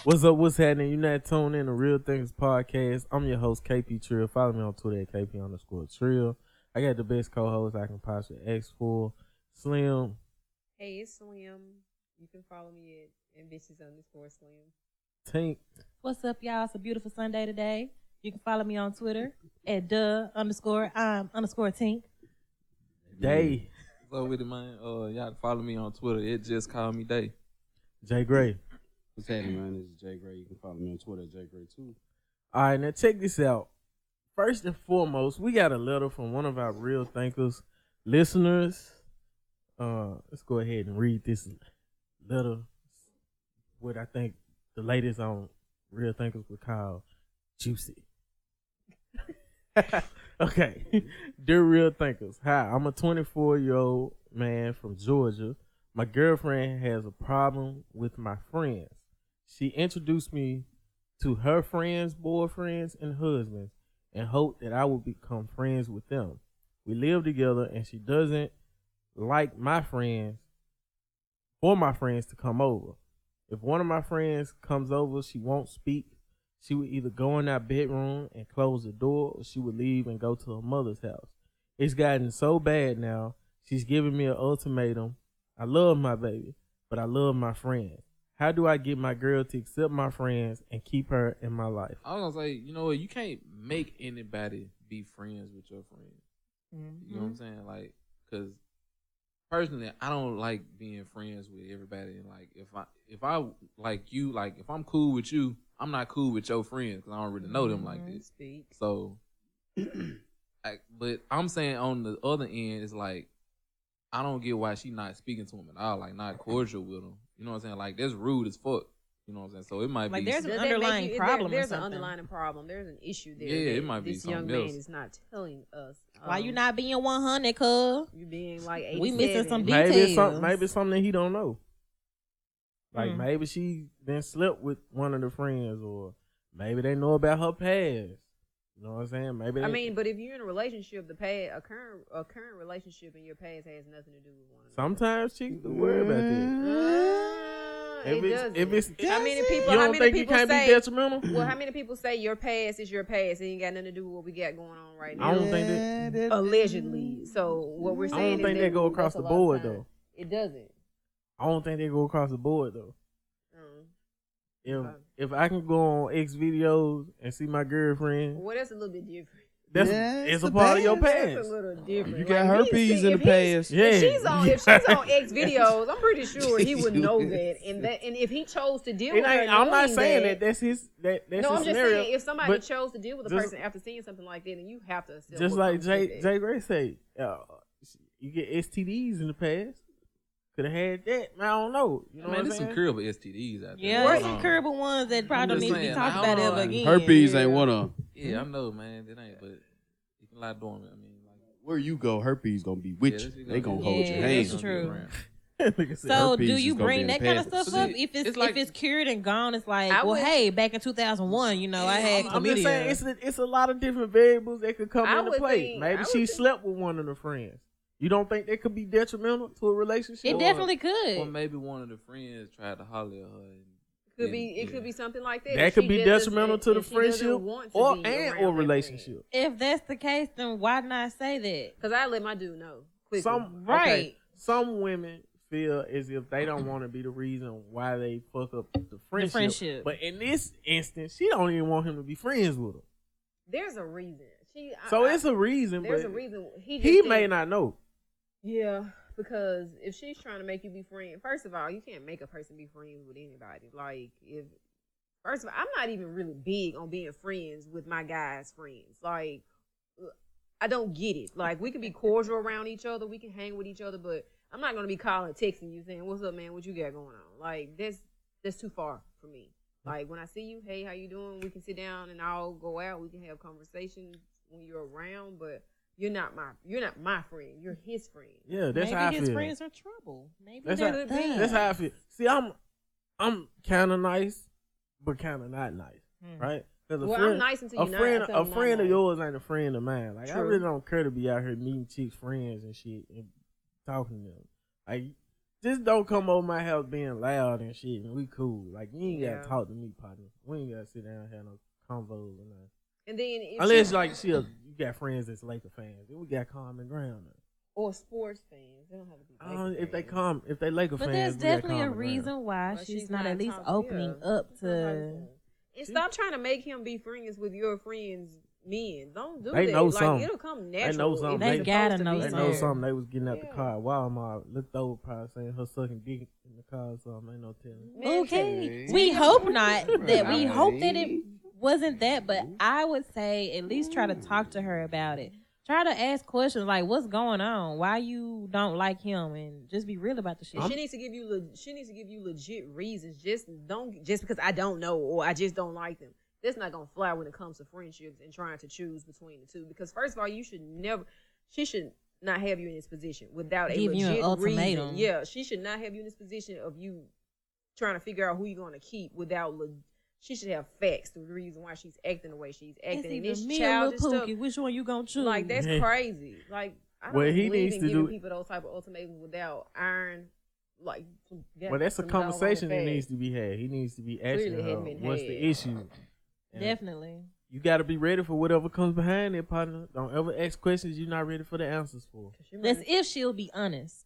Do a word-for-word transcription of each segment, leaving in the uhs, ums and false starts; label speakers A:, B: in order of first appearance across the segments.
A: What's up? What's happening? You're not tuned in to Real Things Podcast. I'm your host, K P Trill. Follow me on Twitter at K P underscore Trill. I got the best co-host I can possibly ask for. Slim.
B: Hey, it's Slim. You can follow me at ambitious underscore Slim.
A: Tink.
C: What's up, y'all? It's a beautiful Sunday today. You can follow me on Twitter at duh underscore um underscore Tink.
A: Day.
D: What's up with it, man? Uh, y'all can follow me on Twitter. It just called me Day.
A: Jay Gray.
E: What's happening, man? This is Jay Gray. You can follow me on Twitter at Jay Gray too.
A: All right, now check this out. First and foremost, we got a letter from one of our Real Thinkers listeners. Uh, let's go ahead and read this letter. What I think the latest on Real Thinkers would call juicy. Okay. Dear Real Thinkers, hi, I'm a twenty-four-year-old man from Georgia. My girlfriend has a problem with my friends. She introduced me to her friends, boyfriends, and husbands and hoped that I would become friends with them. We live together and she doesn't like my friends or my friends to come over. If one of my friends comes over, she won't speak. She would either go in our bedroom and close the door or she would leave and go to her mother's house. It's gotten so bad now, she's giving me an ultimatum. I love my baby, but I love my friends. How do I get my girl to accept my friends and keep her in my life?
D: I was gonna say, you know what? You can't make anybody be friends with your friends. Mm-hmm. You know what I'm saying? Like, cause personally, I don't like being friends with everybody. And like, if I if I like you, like if I'm cool with you, I'm not cool with your friends because I don't really know them like this.
B: Speak.
D: So, I, but I'm saying on the other end, it's like I don't get why she not speaking to him at all, like not cordial with him. You know what I'm saying? Like that's rude as fuck. You know what I'm saying? So it might
C: like
D: be
C: there's an
B: Does that
C: underlying
B: make you-
C: problem.
B: There,
C: or
B: there's an
C: something.
B: underlying problem. There's an issue there.
D: Yeah,
B: that
D: it might be
B: this young
D: something
B: man
D: else.
B: is not telling us.
C: Why
B: Um,
C: you not being one hundred, cuz?
B: You being like eighty-seven.
C: We missing some
A: Maybe it's,
C: details.
A: some, maybe it's something that he don't know. Like
C: Hmm.
A: maybe she been slept with one of the friends, or maybe they know about her past. You know what I'm saying? Maybe they,
B: I mean, but if you're in a relationship, the past, a current, a current relationship in your past has nothing to do with one another.
A: sometimes chicks do worry about that.
B: Uh,
A: If
B: it
A: it's-
B: doesn't.
A: if it's-
B: how many people?
A: You
B: how
A: don't
B: many
A: think it
B: people
A: can't
B: say?
A: be detrimental?
B: Well, how many people say your past is your past? It ain't got nothing to do with what we got going on right now.
A: I don't think that.
B: Allegedly. So what we're
A: I
B: saying
A: don't think
B: is
A: they
B: that
A: go across
B: that's
A: the
B: a lot of
A: board
B: time.
A: though.
B: It doesn't.
A: I don't think they go across the board though.
B: Um,
A: If
B: Okay.
A: if I can go on X videos and see my girlfriend,
B: well, that's a little bit different.
A: that's
E: Yeah,
A: it's
E: it's
A: a
E: the
A: part of your
E: past.
B: That's
A: past.
B: a little different.
E: You got
B: Like,
E: herpes
B: he's-
E: in
B: if
E: the
B: he's-
E: past.
A: Yeah.
B: If she's on, if
A: Yeah.
B: she's on X videos, I'm pretty sure he would know that, and that, and if he chose to deal
A: It
B: with her,
A: ain't, I'm not
B: knowing
A: saying that, that's his that that's
B: no,
A: his
B: I'm just
A: scenario.
B: saying if somebody
A: but
B: chose to deal with a
A: just-
B: person after seeing something like that, then you have to accept
A: just
B: what
A: like
B: comes
A: Jay
B: with
A: Jay Gray say, uh, you get S T Ds in the past. Could have had that. Man, I don't know. You know
D: man,
A: what I'm
D: there's some
A: saying?
D: curable S T Ds out there.
C: Yeah,
D: Hold
C: there's
D: on.
C: some curable ones that probably
D: I'm
C: don't
D: just
C: need to be
D: saying,
C: talked
D: I
C: about
D: don't
C: ever
D: know.
C: again.
E: Herpes
B: Yeah.
E: ain't one of them.
D: Yeah, I know, man. It ain't, but you can lie dormant. I mean, like,
E: Where you go, herpes gonna be with
D: yeah,
E: you.
D: this is
E: They gonna
D: be-
E: hold your
C: Yeah,
E: hand.
C: that's true.
A: Nigga said,
C: So
E: herpes
C: do
E: is
C: you
E: gonna be
C: bring
E: in
C: that
E: the
C: kind of
E: past.
C: stuff up?
D: See,
C: If it's,
D: it's like-
C: if it's cured and gone, it's like,
B: I
C: well,
B: would-
C: hey, back in two thousand one, you know, I had
A: I'm just saying
C: chlamydia.
A: it's a, it's a lot of different variables that could come
B: I
A: into
B: would
A: play.
B: think-
A: Maybe
B: I would
A: she
B: think-
A: slept with one of the friends. You don't think that could be detrimental to a relationship?
C: It
D: Or-
C: definitely
D: Or
C: could.
D: maybe one of the friends tried to holler at her. And
B: Could be, it
D: yeah.
B: could be something like that.
A: That
B: If
A: could
B: she
A: be
B: just doesn't-
A: detrimental to the
B: if she doesn't
A: friendship
B: want to
A: or
B: be
A: and
B: around
A: or
B: that friend.
A: relationship.
C: If that's the case, then why not say that?
B: Cause I let my dude know quickly.
A: Some
C: Right.
A: okay, some women feel as if they don't want to be the reason why they fuck up the friendship.
C: friendship.
A: But in this instance, she don't even want him to be friends with her.
B: There's a reason. She.
A: So
B: I,
A: it's a reason,
B: There's
A: but
B: a reason. He just
A: he
B: didn't-
A: may not know.
B: Yeah, because if she's trying to make you be friends, first of all, you can't make a person be friends with anybody. Like if, first of all, I'm not even really big on being friends with my guys' friends. Like, I don't get it. Like we can be cordial around each other, we can hang with each other, but I'm not gonna be calling, texting you, saying, "What's up, man? What you got going on?" Like that's that's too far for me. Like when I see you, hey, how you doing? We can sit down and I'll go out. We can have conversations when you're around, but you're not my you're not my friend. You're his friend.
A: Yeah, that's
C: Maybe
A: how I
C: his
A: feel.
C: friends are trouble. Maybe
A: That's
C: they're
A: how,
B: could be.
C: thugs.
A: that's how I feel. See, I'm I'm kind of nice, but kind of not nice,
C: Mhm.
A: right? Because a
B: Well,
A: friend,
B: I'm nice until
A: a
B: you're
A: friend,
B: not.
A: a
B: until I'm
A: friend
B: not
A: of
B: nice.
A: yours ain't a friend of mine. Like I
B: True.
A: really don't care to be out here meeting chicks' friends and shit and talking to them. Like just don't come over my house being loud and shit, and we cool. Like, you ain't
B: Yeah.
A: gotta talk to me, partner. We ain't gotta sit down and have no convos or nothing.
B: And then if
A: Unless,
B: she-
A: like, she a, you got friends that's Laker fans. Then we got common ground.
B: or sports fans, they don't have to be.
A: Uh,
B: Laker
A: if they
B: fans.
A: come, if they Laker
C: But
A: fans,
C: there's
A: we got
C: definitely a
A: common ground.
C: reason why
B: But
C: she's, not, at least
B: talking-
C: opening
B: yeah.
C: up
B: She's not talking
C: to.
B: him. And stop trying to make him be friends with your friends' men. Don't do
A: They
B: that.
A: know
B: like
A: something.
B: it'll come
A: They
B: natural.
A: know
B: if
A: something.
B: it's
A: They
B: supposed
C: gotta
B: to
C: know
B: be
A: They
C: something.
A: know
B: there.
A: something. They was getting out the
B: Yeah.
A: car. Walmart looked over, probably saying her sucking dick in the car or something. Ain't no telling.
B: Man,
C: Okay,
E: Okay.
C: we hope not. That we
E: Right.
C: hope that it wasn't that, but I would say at least try to talk to her about it. Try to ask questions like, "What's going on? Why you don't like him?" And just be real about the shit.
B: And she needs to give you. Le- she needs to give you legit reasons. Just don't. Just because I don't know or I just don't like them. That's not gonna fly when it comes to friendships and trying to choose between the two. Because first of all, you should never. She should not have you in this position without a
C: Give you an
B: legit
C: ultimatum.
B: reason. Yeah, she should not have you in this position of you trying to figure out who you're gonna keep without. Le- she should have facts. The reason why she's acting the way she's
C: It's
B: acting. And
C: either
B: this
C: me or Lil
B: childish stuff.
C: Pookie. Which one you gonna choose?
B: Like that's
A: Yeah.
B: crazy. Like I don't
A: Well, he
B: believe
A: needs
B: in
A: to
B: giving
A: do-
B: people those type of ultimatums without iron. Like, some-
A: Well, that's a
B: some doggone
A: conversation that
B: facts.
A: needs to be had. He needs to be asking
B: Clearly
A: her,
B: hadn't been
A: what's the
B: had.
A: issue? And
C: Definitely.
A: You got to be ready for whatever comes behind it, partner. Don't ever ask questions you're not ready for the answers for.
B: She might-
C: That's if she'll be honest.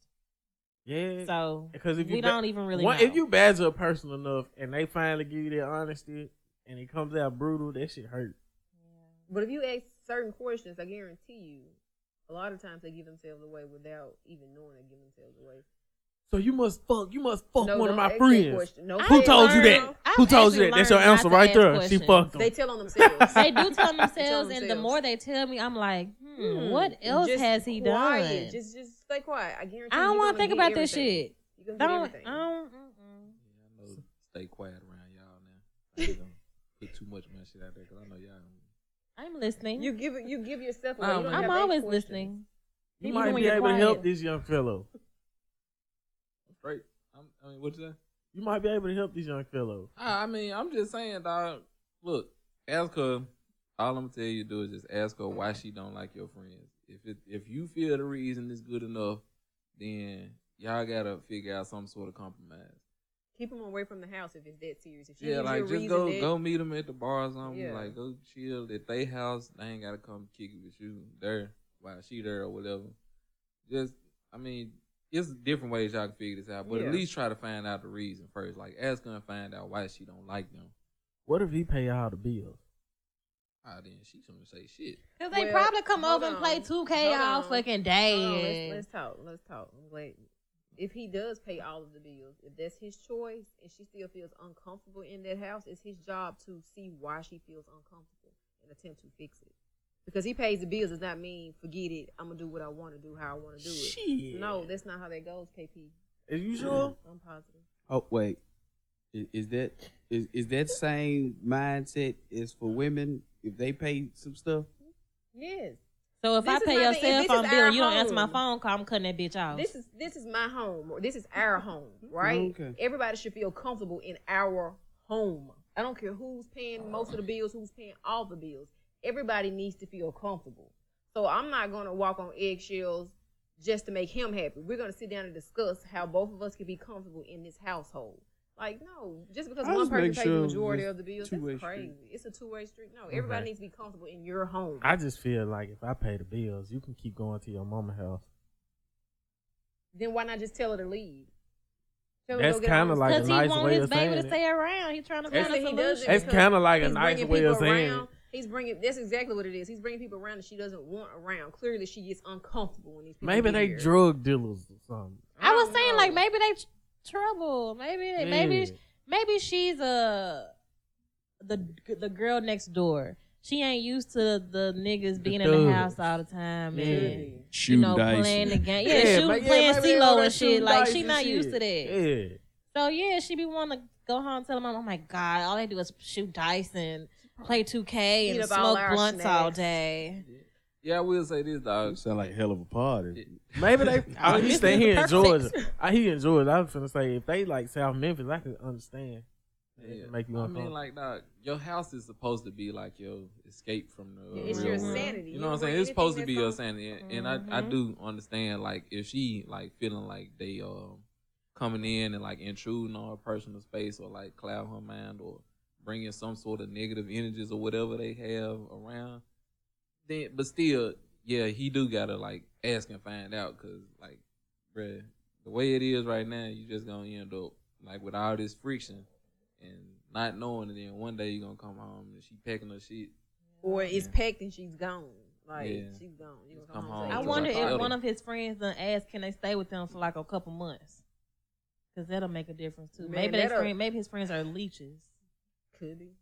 A: Yeah.
C: So
A: Because if you
C: we
A: ba-
C: don't even really
A: one,
C: know.
A: if you badger a person enough and they finally give you their honesty and it comes out brutal, that shit hurt.
B: But if you ask certain questions, I guarantee you, a lot of times they give themselves away without even knowing they give themselves away.
A: So you must fuck. You must fuck
B: No,
A: one of
B: don't
A: my
B: ask that
A: friends.
B: question. No,
A: Who
B: they
A: told you
B: learn-
A: that?
C: I've
A: Who told you
C: actually
A: that? That's your
C: learned not
A: answer
C: to
A: right
C: ask
A: there. She
C: questions.
A: fucked them.
B: They tell on themselves.
C: They do tell
B: Tell
C: themselves, and the
B: themselves.
C: more they tell me, I'm like, hmm,
B: Hmm,
C: what else
B: just
C: has he
B: quiet.
C: done?
B: Just, just stay quiet. I guarantee.
C: I don't
B: want to
C: think about this shit.
B: You gonna
C: Don't.
B: get
C: I
B: everything.
C: don't. mm-mm.
D: Yeah, I know. Stay quiet around y'all now. I ain't gonna put too much of my shit out there because I know y'all.
C: I'm listening.
B: You give it. You give yourself away.
D: Nah,
B: You don't
D: man.
B: have
C: I'm
B: to ask
C: always
B: questions.
C: listening.
A: You
C: Even
A: might
C: when
A: be
C: you're
A: able to help
C: quiet.
A: this young fellow.
D: I'm straight. I'm, I mean, what you say?
A: You might be able to help this young fellow.
D: I I mean, I'm just saying, dog. Look, ask her. All I'm gonna tell you to do is just ask her why she don't like your friends. If it, if you feel the reason is good enough, then y'all gotta figure out some sort of compromise.
B: Keep them away from the house if it's that serious. If she
D: Yeah,
B: gives
D: like
B: you a
D: just
B: reason
D: go
B: that,
D: go meet them at the bar or something.
B: Yeah.
D: Like go chill at their house. They ain't gotta come kick it with you there while she there or whatever. Just, I mean, it's different ways y'all can figure this out, but
B: Yeah.
D: at least try to find out the reason first. Like ask her and find out why she don't like them.
A: What if he pay all the bills?
D: Ah, then she gonna say shit.
C: Cause they
B: Well,
C: probably come
B: hold
C: over and play
B: on.
C: two K
B: Hold
C: all
B: on.
C: fucking day.
B: Hold on,
C: and-
B: let's, let's talk. Let's talk. I'm glad. If he does pay all of the bills, if that's his choice, and she still feels uncomfortable in that house, it's his job to see why she feels uncomfortable and attempt to fix it. Because he pays the bills does not mean forget it. I'm gonna do what I want to do, how I want to do it.
A: Shit.
B: No, that's not how that goes, K P.
A: Are you sure?
B: I'm positive.
E: Oh wait, is, is that is is that same mindset is for women if they pay some stuff?
B: Yes.
C: So if
B: This
C: I
B: is
C: pay
B: my
C: your
B: thing.
C: cell
B: If this
C: phone
B: is
C: bill
B: our
C: and you don't answer my
B: home,
C: phone call, I'm cutting that bitch off.
B: This is this is my home, or this is our home, right?
E: Okay.
B: Everybody should feel comfortable in our home. I don't care who's paying most of the bills, who's paying all the bills. Everybody needs to feel comfortable. So I'm not gonna walk on eggshells just to make him happy. We're gonna sit down and discuss how both of us can be comfortable in this household. Like, no, just because
E: I
B: one
E: just
B: person
E: make
B: pays
E: sure
B: the
E: it's
B: majority
E: just
B: of the bills,
E: two-way
B: that's
E: street.
B: crazy. It's a two-way street. No, everybody
A: Okay.
B: needs to be comfortable in your home.
A: I just feel like if I pay the bills, you can keep going to your mama house.
B: Then why not just tell her to leave? Tell her to
A: That's
B: go get her
A: kinda
B: own
A: like a
C: Because he
A: nice
C: want
A: way
C: his
A: of
C: baby
A: saying
C: to
A: it.
C: stay around. He's trying to
B: That's
C: find a
B: what he does.
C: solution.
A: It's
B: because
A: kinda like a
B: he's
A: nice
B: bringing
A: way of
B: people
A: saying
B: around.
A: it.
B: He's bringing. That's exactly what it is. He's bringing people around that she doesn't want around. Clearly, she gets uncomfortable when these people.
A: Maybe
B: get
A: they
B: here.
A: drug dealers or something.
C: I was
B: don't
C: saying
B: know.
C: like maybe they tr- trouble. Maybe
A: Yeah.
C: maybe maybe she's a the the girl next door. She ain't used to the niggas being in the
A: thugs.
C: house all the time
A: Yeah.
C: and you
E: Shooting
C: know
E: dice.
C: playing the game. Yeah,
A: Yeah,
C: shooting,
A: ma- yeah,
C: playing
A: maybe they
C: CeeLo
A: on that
C: and shit.
A: shooting
C: Like
A: dice
C: she
A: and
C: not used
A: shit.
C: to that.
A: Yeah.
C: So yeah, she be wanting to go home and tell her mom, "Oh my god, all they do is shoot dice and play two K
B: Eat
C: and
B: up all
C: smoke
B: our
C: blunts all
B: snacks."
C: day."
D: Yeah, I will say this, dog.
E: Sound like a hell of a party.
A: Maybe they. Oh, he
C: Memphis
A: stay
C: is
A: here in
C: perfect.
A: Georgia. I he in Georgia. I was gonna say if they like South Memphis, I could understand. It
D: Yeah.
A: can make you
D: I
A: uncomfortable.
D: mean, like, dog, your house is supposed to be like your escape from the.
B: It's
D: real
B: your
D: world.
B: sanity.
D: You know what I'm
B: bring
D: saying? It's supposed to
B: anything
D: be your
B: that's
D: sanity, and, and I, I
C: Mhm.
D: do understand. Like, if she like feeling like they um coming in and like intruding on her personal space or like cloud her mind or bringing some sort of negative energies or whatever they have around. Then, but still, yeah, he do gotta like ask and find out, cause like, bruh, the way it is right now, you just gonna end up like with all this friction and not knowing, and then one day you gonna come home and she packing her shit.
B: Or it's packed and she's gone. Like
D: Yeah.
B: she's gone. You gonna
D: Come
B: come
D: home
B: home.
C: I
D: to
C: wonder
D: like
C: if
D: Tyler.
C: one of his friends done asked, can they stay with them for like a couple months? Because that'll make a difference too.
B: Man,
C: maybe his
B: that'll-
C: friend, maybe his friends are leeches.
B: Could be.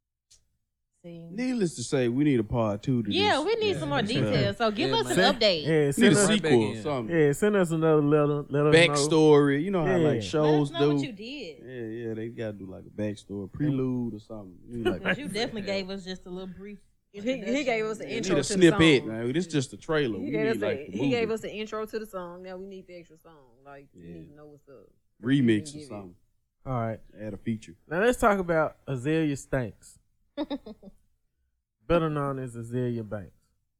C: See.
E: Needless to say, we need a part two to
C: Yeah,
E: this.
C: we need
D: Yeah.
C: some more
E: Yeah.
C: details. So give
D: Yeah,
C: us an
D: man.
C: update.
A: Yeah,
E: Need a
A: send us,
D: Right back
E: sequel or
D: in.
E: something.
A: yeah, send us another letter. Let us know.
E: Backstory. You know how
A: Yeah.
E: like
C: Let
E: shows
C: us know
E: do.
C: what you did.
E: Yeah, yeah, they gotta do like a backstory, prelude or something. You need like
C: Because you definitely gave us just a little brief.
B: He, he gave us the
E: Yeah,
B: intro
E: need
B: to
E: a snippet,
B: the song.
E: man. This is just a trailer.
B: He,
E: We
B: gave
E: need
B: us,
E: like
B: a,
E: the
B: he gave
E: movie.
B: us the intro to the song. Now we need the extra song. Like we
E: Yeah.
B: need to know what's up.
E: remix
B: Give
E: or
B: it.
E: something.
A: All right.
E: Add a feature.
A: Now let's talk about Azalea Stanks, better known as Azalea Banks.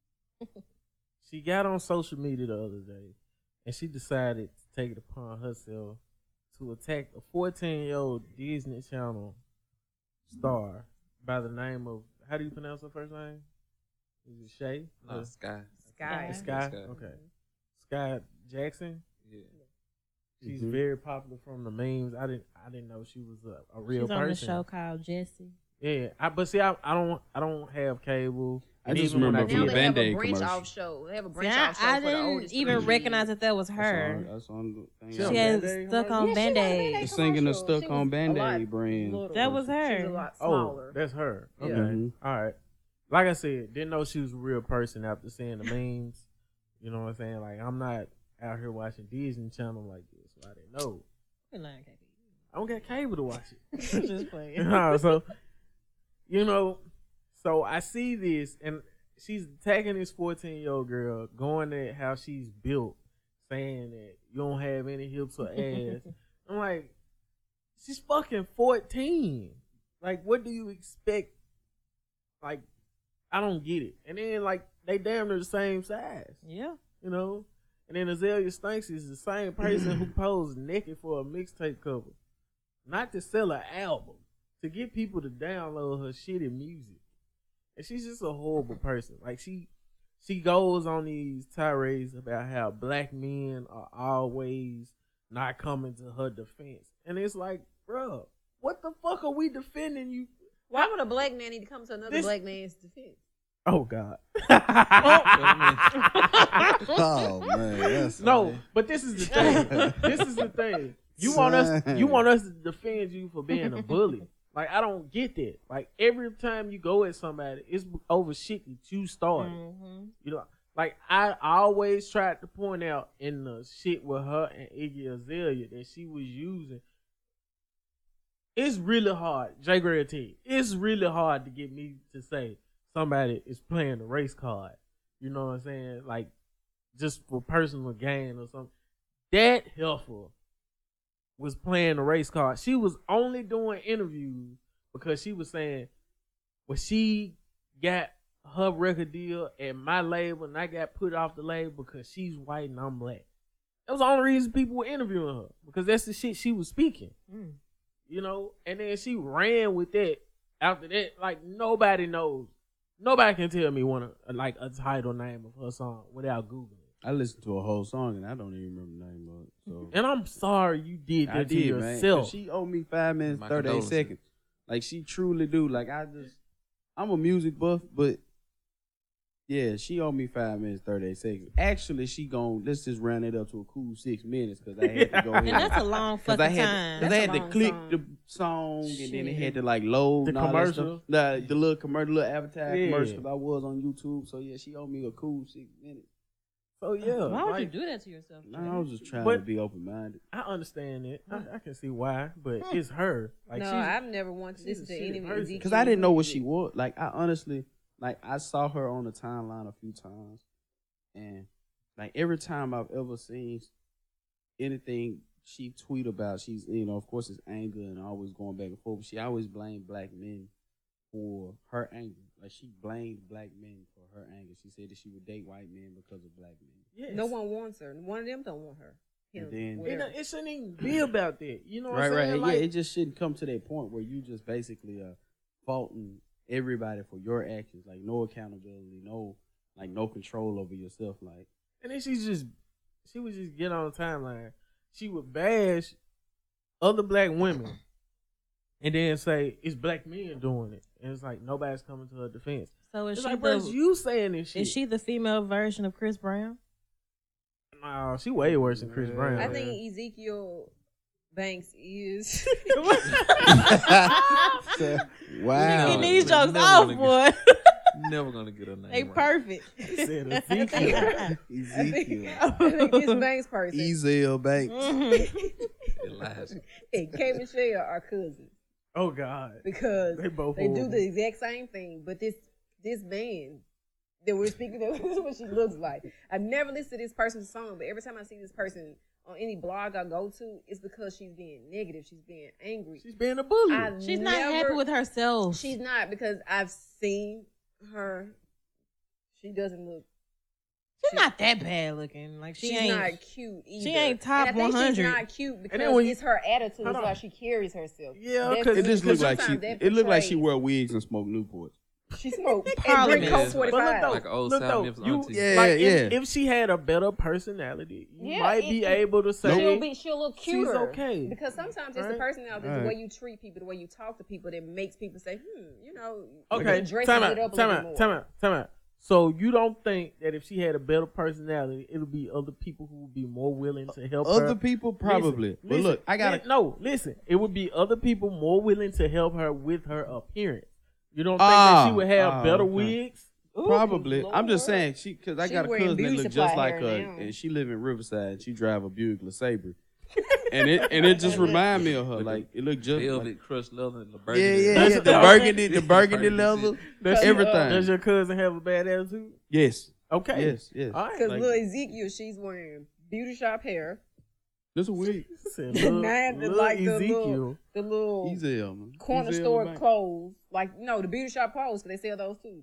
A: She got on social media the other day, and she decided to take it upon herself to attack a fourteen-year-old Disney Channel star by the name of, how do you pronounce her first name? Is it Shay?
D: Nah,
A: Or
D: Sky.
B: Sky.
A: Sky?
D: Sky.
A: Okay. Sky Jackson.
D: Yeah.
A: She's
E: Mhm.
A: very popular from the memes. I didn't I didn't know she was a, a real
C: She's
A: person.
C: on the show called Jessie.
A: Yeah, I, but see, I, I don't, I don't have cable.
E: I
A: And
E: just
A: even when
E: remember
A: I
E: from
B: Now
E: the
A: did-
B: they have a
E: Band-Aid
B: branch
E: commercial.
B: off show. They have a
C: See,
B: branch
C: I,
B: off show
C: I
B: for the
C: didn't
B: oldest.
C: even
B: three
C: recognize
B: kids.
C: that that was
E: That's
C: her.
E: on, that's on the thing.
A: She
C: She
A: on
C: has
A: Band-Aid
C: stuck
A: commercial?
C: on
B: Yeah, she was on
C: Band-Aid.
B: Band-Aid
E: The singing the
B: commercial.
E: stuck
B: She
E: on
B: was a
E: Band-Aid
B: lot
E: brand.
B: little.
C: That was
B: She was
C: her.
B: a lot
A: Oh,
B: smaller.
A: that's her.
B: Yeah.
A: Okay,
E: Mhm.
A: all right. Like I said, didn't know she was a real person after seeing the memes. You know what I'm saying? Like I'm not out here watching Disney Channel like this, so I didn't know.
C: You lying, K P.
A: I don't got cable to watch it.
C: Just playing.
A: No, so you know, so I see this, and she's attacking this fourteen year old girl, going at how she's built, saying that you don't have any hips or ass. I'm like, she's fucking fourteen. Like, what do you expect? Like, I don't get it. And then like they damn near the same size,
C: Yeah.
A: you know. And then Azalea Stanks is the same person who posed naked for a mixtape cover, not to sell an album, to get people to download her shitty music. And she's just a horrible person. Like she, she goes on these tirades about how black men are always not coming to her defense, and it's like, bruh, what the fuck are we defending you?
B: Why would a black man need to come to another
A: This-
B: black man's defense?
A: Oh God.
E: Oh man, that's
A: No, but this is the thing. This is the thing. You want us
E: Son.
A: you want us to defend you for being a bully. Like I don't get that. Like every time you go at somebody, it's over shit that you started.
C: Mm-hmm.
A: You know, like I always tried to point out in the shit with her and Iggy Azalea that she was using. It's really hard, J Gray T. It's really hard to get me to say somebody is playing the race card. You know what I'm saying? Like just for personal gain or something. That helpful was playing the race card. She was only doing interviews because she was saying, when she got her record deal at my label and I got put off the label because she's white and I'm black. That was the only reason people were interviewing her, because that's the shit she was speaking.
C: Mm.
A: You know, and then she ran with that. After that, like nobody knows. Nobody can tell me one of, like a title name of her song without Googling.
E: I listened to a whole song and I don't even remember the name of it. So
A: And I'm sorry you did that
E: I
A: to
E: did, man. 'Cause
A: yourself.
E: She owed me five minutes,
D: My
E: thirty-eight
D: condolences.
E: seconds. Like she truly do. Like I just, I'm a music buff, but yeah, she owed me five minutes, thirty-eight seconds. Actually, she gon' let's just round it up to a cool six minutes because I had to go ahead.
C: And that's a long
E: Because
C: fucking
E: I had,
C: time.
E: cause I
B: That's
E: had
B: a
E: to
B: long
E: click
B: song.
E: the song and then it
B: Shit.
E: had to like load
A: The
E: and all that
A: commercial?
E: stuff. The, the little commercial, little advertising
A: Yeah.
E: commercial. Because I was on YouTube, so yeah, she owed me a cool six minutes.
A: So yeah,
C: Why would
A: like,
C: you do that to yourself?
E: Nah, I was just trying
A: But-
E: to be open minded.
A: I understand it. I, I can see why, but it's her. Like
B: no,
A: she's,
B: I've never wanted to
A: she's
B: listen
A: a
B: to
A: shitty
B: any
A: person.
B: music.
E: Because I didn't know what she was. Like I honestly, like I saw her on the timeline a few times, and like every time I've ever seen anything she tweet about, she's you know of course it's anger and always going back and forth. But she always blamed black men for her anger. Like she blamed black men for her anger. She said that she would date white men because of black men.
A: yes.
B: No one wants her. One of them don't want her. him.
E: And then-
A: It,
B: whatever.
A: it shouldn't even be about that. You know what
E: Right,
A: I'm saying?
E: right.
A: Like,
E: yeah, it just shouldn't come to that point where you just basically uh faulting everybody for your actions. Like no accountability, no like no control over yourself. Like
A: and then she just she would just get on the timeline. She would bash other black women and then say it's black men doing it. And it's like nobody's coming to her defense.
C: So is
A: It's
C: she
A: like, bro, it's
C: the,
A: you saying this shit.
C: is she the female version of Chris Brown?
A: Nah, she way worse than Chris Brown.
B: I
A: man.
B: think Ezekiel Banks is.
E: so,
C: Getting
E: wow.
C: these
D: Never
C: jokes
D: gonna
C: off,
D: get-
C: boy.
D: Never gonna get her name.
C: They
D: right.
C: perfect.
A: Said
B: I think,
A: Ezekiel.
B: I
E: Ezekiel.
B: think this Banks person
E: Ezel Banks.
C: Mhm.
D: Elijah.
B: and K. Michelle are cousins
A: Oh God,
B: because
A: they both
B: they do
A: horrible.
B: the exact same thing. But this this man that we're speaking of, this is what she looks like. I've never listened to this person's song, but every time I see this person on any blog I go to, it's because she's being negative. She's being angry.
A: She's being a bully.
B: I've
C: She's not
B: never-
C: happy with herself.
B: She's not because I've seen her. She doesn't look.
C: She's not that bad looking. Like she
B: she's
C: ain't.
B: not cute either.
C: she ain't top
B: and I think
C: one hundred.
B: She's not cute because
A: then when you-
B: it's her attitude.
A: Hold
B: It's
A: on.
B: how she carries herself.
A: Yeah,
B: That's-
A: 'cause
E: It just
A: Because
E: looked like she.
B: sometimes that
E: It looked like she
B: portrays-
E: wear wigs and smoke Newports.
B: She smoked and
C: Parliament.
B: drink Coke
D: But
B: forty
A: But look
B: five.
A: though,
D: Like an old
A: look
D: South
A: though,
D: Memphis
A: you,
D: auntie.
E: Yeah,
A: like,
E: yeah.
A: If, if she had a better personality, you
B: Yeah,
A: might
B: it-
A: be
B: it-
A: able to say,
B: She'll be. She'll look
A: she's
B: cuter.
A: okay.
B: Because sometimes it's
A: Right.
B: the personality, it's
E: Right.
B: the way you treat people, the way you talk to people that makes people say, hmm, you know,
A: okay,
B: it dresses
A: time
B: it
A: out,
B: up a
A: time
B: little
A: out,
B: more.
A: time out, time out. So you don't think that if she had a better personality, it'll be other people who would be more willing to help her?
E: Other people probably.
A: Listen,
E: but
A: listen,
E: look, I got
A: li- no. Listen, it would be other people more willing to help her with her appearance. You don't think
E: Ah,
A: that she would have
E: ah,
A: better
E: okay.
A: wigs?
B: Ooh,
E: Probably. I'm just
B: Lord.
E: saying she because I
B: She
E: got a
B: wearing
E: cousin that
B: beauty
E: look
B: supply
E: just like
B: hair
E: her,
B: now.
E: and she live in Riverside. And she drive a Buick LeSabre, and it and it just remind me of her.
D: With the
E: Like it looked just
D: Velvet
E: like,
D: crushed leather and the
E: yeah,
D: burgundy.
E: yeah,
A: That's-
E: yeah. The burgundy, the burgundy leather,
A: Does she-
E: everything.
A: Does your cousin have a bad attitude?
E: Yes,
A: Okay.
E: yes, yes.
A: All right.
B: Because
E: Like-
B: little Ezekiel, she's wearing beauty shop hair,
E: This a wig.
A: Said,
B: The
A: little-
B: man that
A: little
B: like the
A: Ezekiel.
B: little- the little
E: Ezel, man.
B: corner
E: Ezel
B: store
E: Banks.
B: clothes. Like, no, the beauty shop clothes, because they sell those too.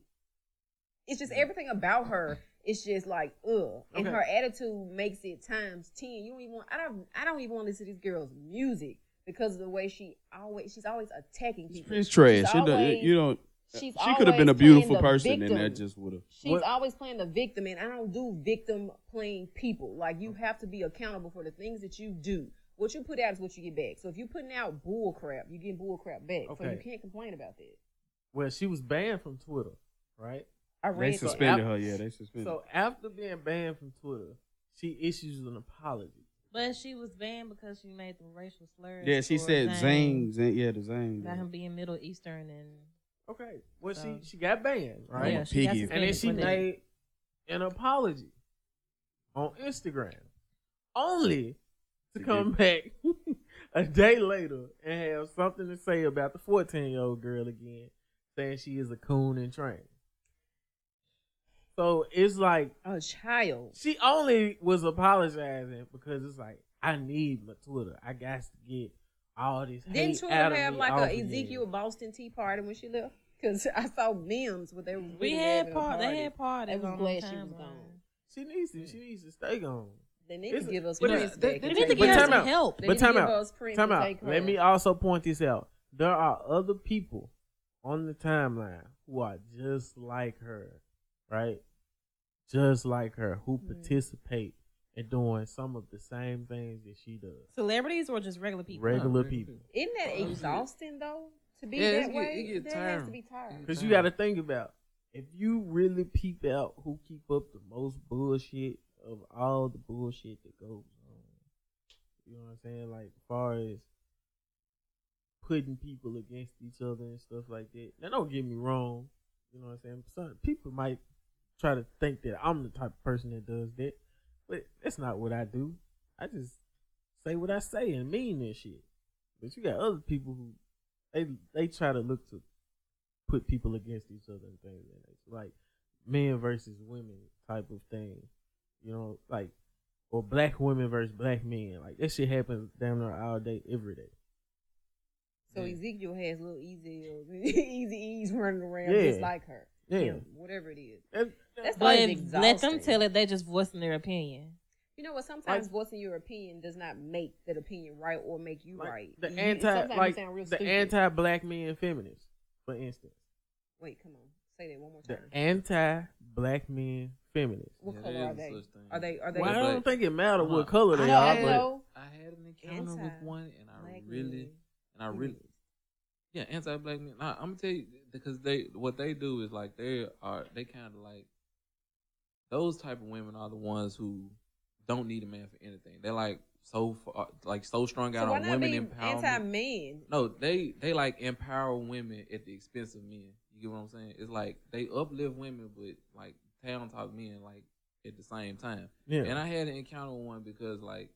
B: It's just everything about her. It's just like, ugh. And
A: Okay.
B: her attitude makes it times ten. You don't even want, I don't I don't even want to listen to this girl's music because of the way she always she's always attacking people.
E: It's trash.
B: She's
E: It don't-
B: always-
E: you don't.
B: she's
E: She could have been a
B: always playing
E: beautiful
B: the
E: person, and
B: victim.
E: that just would have.
B: She's
A: What-
B: always playing the victim, and I don't do victim playing people. Like, you have to be accountable for the things that you do. What you put out is what you get back. So if you're putting out bull crap, you get bull crap back. So
A: Okay.
B: you can't complain about that.
A: Well, she was banned from Twitter, right?
B: I
E: They
B: read
E: suspended
A: So
E: her. Yeah, they suspended.
A: So after being banned from Twitter, she issues an apology.
C: But she was banned because she made the racial slurs.
E: yeah, she
C: for
E: said
C: Zayn,
E: Zane. Zane yeah, the Zane.
C: about him being Middle Eastern and
A: Okay. Well,
C: So-
A: she she got banned, right?
C: yeah, she got
E: piggy.
A: And then she
C: suspended for that.
A: made an apology on Instagram, only to
E: To
A: come back a day later and have something to say about the fourteen-year-old girl again, saying she is a coon in training. So it's like
B: a child.
A: she only was apologizing because it's like, I need my Twitter. I got to get all this hate
B: Didn't Twitter
A: out of
B: have
A: me
B: like
A: off
B: a
A: again.
B: Ezekiel Boston tea party when she left? Because I saw memes where they were
C: We
B: really
C: had
B: having a
C: part.
B: party.
C: They had parties.
B: They was
C: on
B: glad
C: the
B: she was
C: timeline.
B: gone.
A: She needs to. She needs to stay gone.
B: They need
A: It's-
B: to give us
A: but
B: Prince
A: it's-
B: back.
C: They
B: and
C: need to
B: take
C: give
A: But
C: her
B: her.
A: time
C: some
A: out.
C: help.
B: They
A: But
B: need to
A: time
B: give
A: out.
B: us Prince
A: Time
B: and
A: out.
B: take her.
A: Let me also point this out. There are other people on the timeline who are just like her, right? Just like her, who
B: Mm.
A: participate in doing some of the same things that she does.
C: Celebrities or just regular people?
A: Regular
D: Nah,
A: people.
B: Isn't that
D: Oh, shit.
B: exhausting though? To be
D: Yeah, it
B: that
D: get-
B: way,
D: it get
B: that has to
D: tiring.
B: be tiring.
A: Because you got to think about, if you really peep out who keep up the most bullshit of all the bullshit that goes on. You know what I'm saying? Like, as far as putting people against each other and stuff like that. Now, don't get me wrong. You know what I'm saying? Some people might try to think that I'm the type of person that does that. But that's not what I do. I just say what I say and mean that shit. But you got other people who, they they try to look to put people against each other and things like that. It's like men versus women type of thing. You know, like, or black women versus black men. Like, that shit happens damn near all day, every day.
B: So
D: Yeah.
B: Ezekiel has little easy, easy E's running around
A: Yeah.
B: just like her.
A: Yeah.
B: Him, whatever it is.
A: That-
B: That's
C: But
B: like
C: let them
B: exhausting.
C: tell it. They just voicing their opinion.
B: You know what? Sometimes like, voicing your opinion does not make that opinion right or make you
A: like
B: right.
A: The
B: you,
A: anti, like the
B: stupid.
A: anti-black men feminists, for instance.
B: Wait, come on, say that one more time.
A: The anti-black men feminists.
B: What
D: Yeah,
B: color
D: there
B: are
D: is
B: they?
D: such thing.
B: Are they? Are they?
A: Well, I
B: black?
A: don't think it matters
D: Uh-huh.
A: what color they
D: I
A: are,
D: had,
A: but
D: I had an encounter with one, and I
B: Black
D: really,
B: men.
D: and I really, yeah, anti-black men. Nah, I'm gonna tell you because they, what they do is like they are, they kind of like those type of women are the ones who don't need a man for anything. They're like so far, like so strung out
B: so why
D: on
B: not
D: women
B: be
D: empowerment.
B: Anti-men.
D: No, they they like empower women at the expense of men. You get what I'm saying? It's like they uplift women, but like town talk men like at the same time.
A: yeah.
D: And I had an encounter with one because like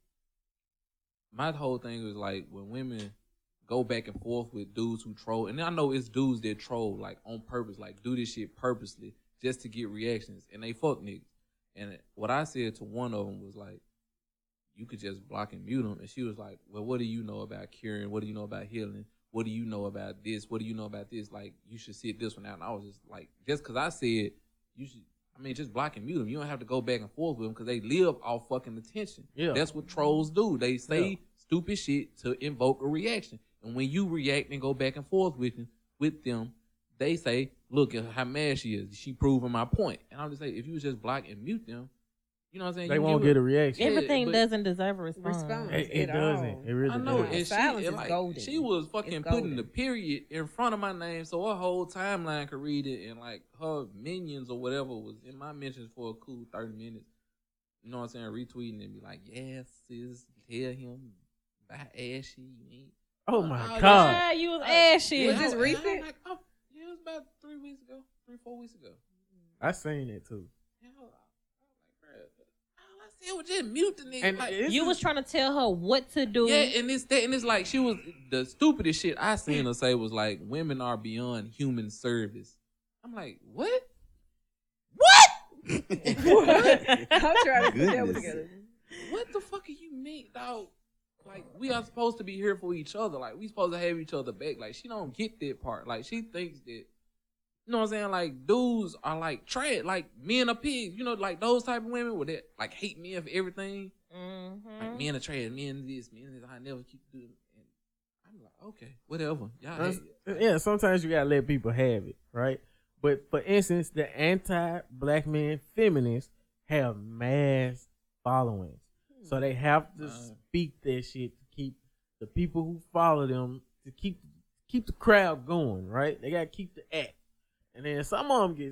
D: my whole thing was like when women go back and forth with dudes who troll, and I know it's dudes that troll like on purpose, like do this shit purposely just to get reactions, and they fuck niggas. And what I said to one of them was like, you could just block and mute them. And she was like, well, what do you know about curing? What do you know about healing? What do you know about this? What do you know about this? Like, you should sit this one out. And I was just like, just because I said, you should, I mean, just block and mute them. You don't have to go back and forth with them because they live off fucking attention.
A: Yeah.
D: That's what trolls do. They say
A: Yeah.
D: stupid shit to invoke a reaction. And when you react and go back and forth with them, with them, they say, look at how mad she is. She proving my point. And I'm just saying, if you was just block and mute them, you know what I'm saying?
A: They
D: you
A: won't
D: give
A: get a reaction.
D: Yeah,
C: Everything
D: but-
C: doesn't deserve a response.
B: Response.
A: It, it
B: at
A: doesn't.
B: all.
A: It really
D: I know.
A: doesn't.
D: And she,
B: Silence
D: it
B: is
D: like,
B: golden.
D: she was fucking
B: It's
D: putting
B: golden.
D: the period in front of my name so her whole timeline could read it, and like her minions or whatever was in my mentions for a cool thirty minutes. You know what I'm saying? Retweeting and be like, yes, sis, tell him, buy ashy. You ain't.
A: Oh my
D: Oh,
A: god.
C: Yeah, you was
D: Uh,
C: ashy.
B: Was
D: Yeah,
B: this
D: I- I
B: recent?
D: like, oh, yeah, it was about three weeks ago, three, four weeks ago.
A: I seen it too.
D: Yeah, I was like, bruh, all I said was just mute the nigga.
A: And
D: like,
A: it's-
C: You was trying to tell her what to do.
D: yeah, and it's that, and it's like she was the stupidest shit I seen her say was like, women are beyond human service. I'm like, what? What?
B: I'm trying to put that
E: Goodness.
B: together.
D: What the fuck are you mean, dog? Like, we are supposed to be here for each other. Like, we supposed to have each other back. Like, she don't get that part. Like, she thinks that, you know what I'm saying? Like, dudes are like trash. Like, men are pigs. You know, like those type of women with that, like, hate men for everything.
C: Mm-hmm.
D: Like, men are trash. Men this, men this. I never keep doing. And I'm like, okay, whatever. Y'all
A: That's-
D: hate.
A: yeah, sometimes you gotta let people have it, right? But for instance, the anti-black men feminists have mass followings, so they have to
D: Uh.
A: speak that shit to keep the people who follow them to keep keep the crowd going, right? They gotta keep the act, and then some of them get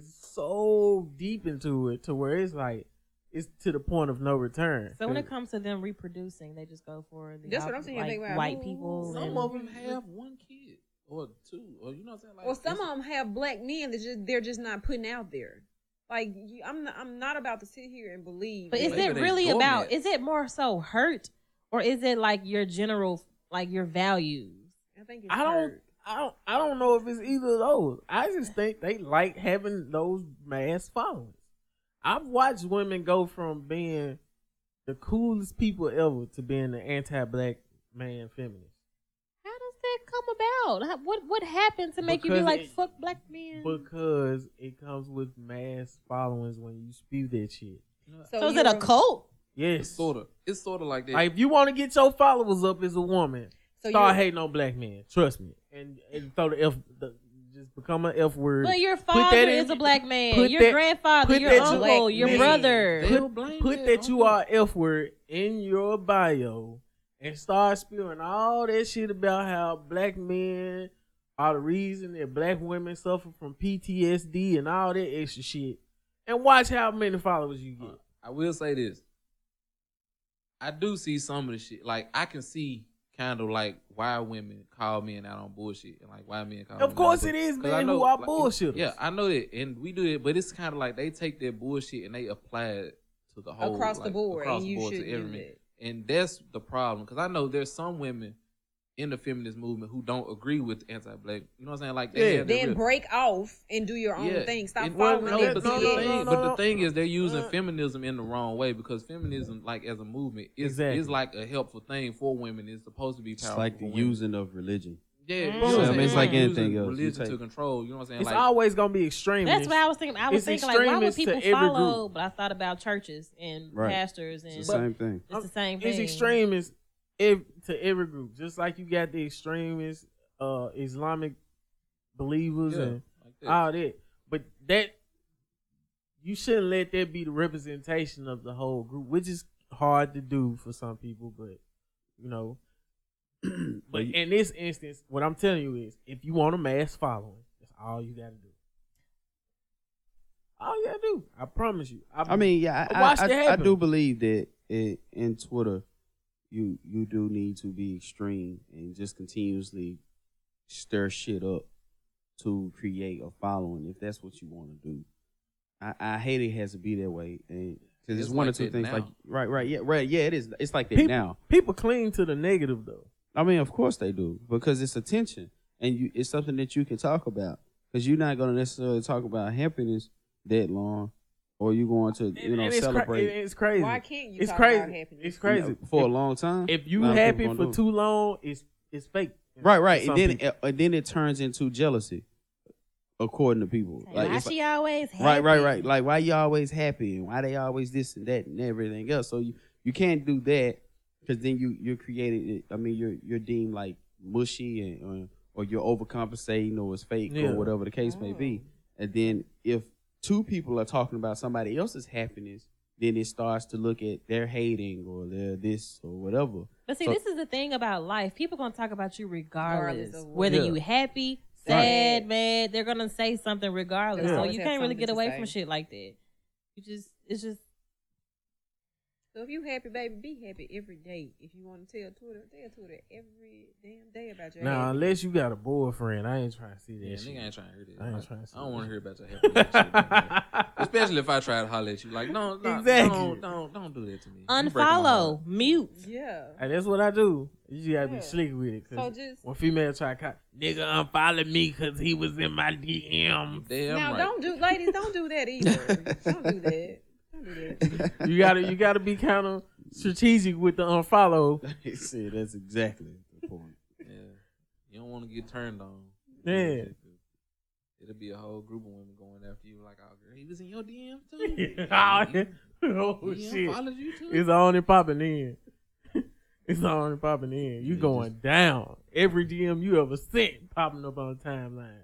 A: so deep into it to where it's like it's to the point of no return.
C: So when it comes to them reproducing, they just go for the
B: That's what I'm
C: op-
B: saying.
C: like
B: Think about
C: white
B: who-
C: people.
D: Some
C: and-
D: of them have one kid or two, or you know what I'm saying? Like,
B: Well, some
D: it's-
B: of them have black men that just they're just not putting out there. Like you- I'm, not, I'm not about to sit here and believe.
C: But is
D: Maybe
C: it
D: they
C: really
D: doormat.
C: about? Is it more so hurt, or is it like your general, like your values?
B: I think it's
A: I don't,
B: hurt.
A: I don't, I don't know if it's either of those. I just think they like having those mass followings. I've watched women go from being the coolest people ever to being the anti-black man feminist.
C: How does that come about? How- What what happened to make you be
A: Because
C: like
A: it-
C: fuck black men?
A: Because it comes with mass followings when you spew that shit.
C: So is it a
B: you're-
C: cult?
A: Yes.
D: It's sort of, it's sort of like that.
A: Like if you want to get your followers up as a woman,
B: So
A: start
B: you're-
A: hating on black men. Trust me, and, and throw the f, the, just become an f word.
C: But your
A: Put
C: father
A: that in-
C: is a black man.
A: put
C: Your
A: that-
C: grandfather,
A: put
C: your
A: that
C: uncle,
B: black
C: your
B: man.
C: brother.
D: They- They'll blame
A: Put
D: that
A: that
D: on
A: you
D: them.
A: are f word in your bio and start spewing all that shit about how black men are the reason that black women suffer from P T S D and all that extra shit. And watch how many followers you get.
D: I will say this. I do see some of the shit. Like, I can see kind of like why women call men out on bullshit and like why men call
A: Of
D: men
A: course
D: out on
A: it is
D: bullshit. 'Cause I
A: men
D: know,
A: who are
D: like,
A: bullshitters.
D: Yeah, I know that, and we do it, but it's kind of like they take their bullshit and they apply it to the whole
B: across the
D: like,
B: board,
D: across
B: and
D: the
B: you
D: board
B: should
D: to every
B: do
D: man.
B: that.
D: And that's the problem because I know there's some women in the feminist movement who don't agree with anti-black. You know what I'm saying? Like they
A: Yeah.
D: have their
B: Then
D: real-
B: break off and do your own
D: Yeah.
B: thing. Stop
D: And-
B: following
D: no,
B: their
D: but,
A: no,
D: see,
B: B
D: the
A: no,
B: S.
D: thing,
A: no,
D: but
A: no.
D: the thing is, they're using
A: Uh.
D: feminism in the wrong way because feminism, like as a movement, is
A: Exactly.
D: is like a helpful thing for women. It's supposed to be
E: It's
D: powerful.
E: like
D: for
E: the
D: women.
E: using of religion.
D: Yeah, you
C: Mm.
D: know
C: Yeah,
D: what
C: I
D: I'm
C: mean,
D: saying?
C: it's
E: like
D: Using
E: anything else. You
D: religion
E: take-
D: to control. You know what I'm saying?
A: It's
D: Like,
A: always gonna be extremist.
C: That's what I was thinking. I was
A: It's
C: thinking like, why would
A: extremist to
C: people
A: every
C: follow?
A: group.
C: But I thought about churches and
E: Right.
C: pastors, and
E: It's the same thing.
C: it's the same thing.
A: It's extremist ev- to every group. Just like you got the extremist uh, Islamic believers
D: yeah,
A: and
D: like that.
A: all that. But that you shouldn't let that be the representation of the whole group, which is hard to do for some people. But you know, but in this instance, what I'm telling you is, if you want a mass following, that's all you got to do. All you got to do. I promise you. I,
E: I mean, yeah,
A: I
E: I,
A: watched
E: I,
A: it
E: I, I
A: happen.
E: do believe that it, in Twitter, you you do need to be extreme and just continuously stir shit up to create a following if that's what you want to do. I, I hate it has to be that way, and because it's,
D: It's
E: one
D: like
E: or two
D: that
E: things.
D: now.
E: Like right, right, yeah, right, yeah. It is. It's like that
A: people,
E: now.
A: people cling to the negative though.
E: I mean, of course they do because it's attention, and you, it's something that you can talk about. Because you're not going to necessarily talk about happiness that long, or you're going to you
A: And-
E: know
A: and it's cra-
E: celebrate
A: it's crazy.
B: Why can't you
A: It's
B: talk
A: crazy.
B: about happiness?
A: It's crazy.
E: you know, for
A: if,
E: a long time.
A: if you
E: A lot of
A: happy
E: people
A: for
E: gonna do it.
A: too long, it's it's fake.
E: Right, right,
A: For
E: and
A: some
E: then
A: people.
E: uh, and then it turns into jealousy, according to people.
C: Like, why
E: it's
C: she
E: like-
C: always happy?
E: right, right, right. Like why you always happy and why they always this and that and everything else. So you, you can't do that because then you you're created. I mean you're you're deemed like mushy and or, or you're overcompensating or it's fake
A: Yeah.
E: or whatever the case may be. And then if two people are talking about somebody else's happiness, then it starts to look at their hating or their this or whatever.
C: But see,
E: So-
C: this is the thing about life. People gonna talk about you regardless,
B: Regardless of what-
C: whether
A: Yeah.
C: you happy,
B: Right.
C: sad, mad. They're gonna say something regardless.
B: They
C: So
B: always
C: you
B: have
C: can't really
B: something
C: get
B: to
C: away
B: say.
C: from shit like that. You just, it's just.
B: So if you happy, baby, be happy every day. If you want to tell Twitter, tell Twitter every damn day about your
A: Now,
B: happiness.
A: unless you got a boyfriend, I ain't trying to see that
D: Yeah,
A: shit.
D: nigga ain't trying to hear that.
A: I ain't
D: Like,
A: trying to see
D: I don't
A: that
D: want to
A: shit.
D: hear about your happiness. shit, man. Especially if I try to holler at you. Like, no, no,
A: Exactly.
D: don't, don't, don't do that to me. You breaking my heart.
C: Unfollow, mute.
B: Yeah.
A: Hey, that's what I do. You just gotta
B: Yeah.
A: be slick with it.
B: So
A: Cause
B: just
A: when females try to call, nigga unfollow me because he was in my D Ms.
D: Damn
B: now
D: right.
B: don't do, ladies, don't do that either. Don't do that. Don't do that.
A: You gotta, you gotta be kind of strategic with the unfollow.
E: See, that's exactly the point.
D: Yeah. You don't want to get turned on.
A: Yeah.
D: It'll be a whole group of women going after you like, oh, girl, he was in your D M too?
A: oh
D: He
A: shit!
D: unfollowed you too?
A: It's on and popping in. It's on and popping in. You
E: Yeah,
A: going down. Every D M you ever sent popping up on the timeline.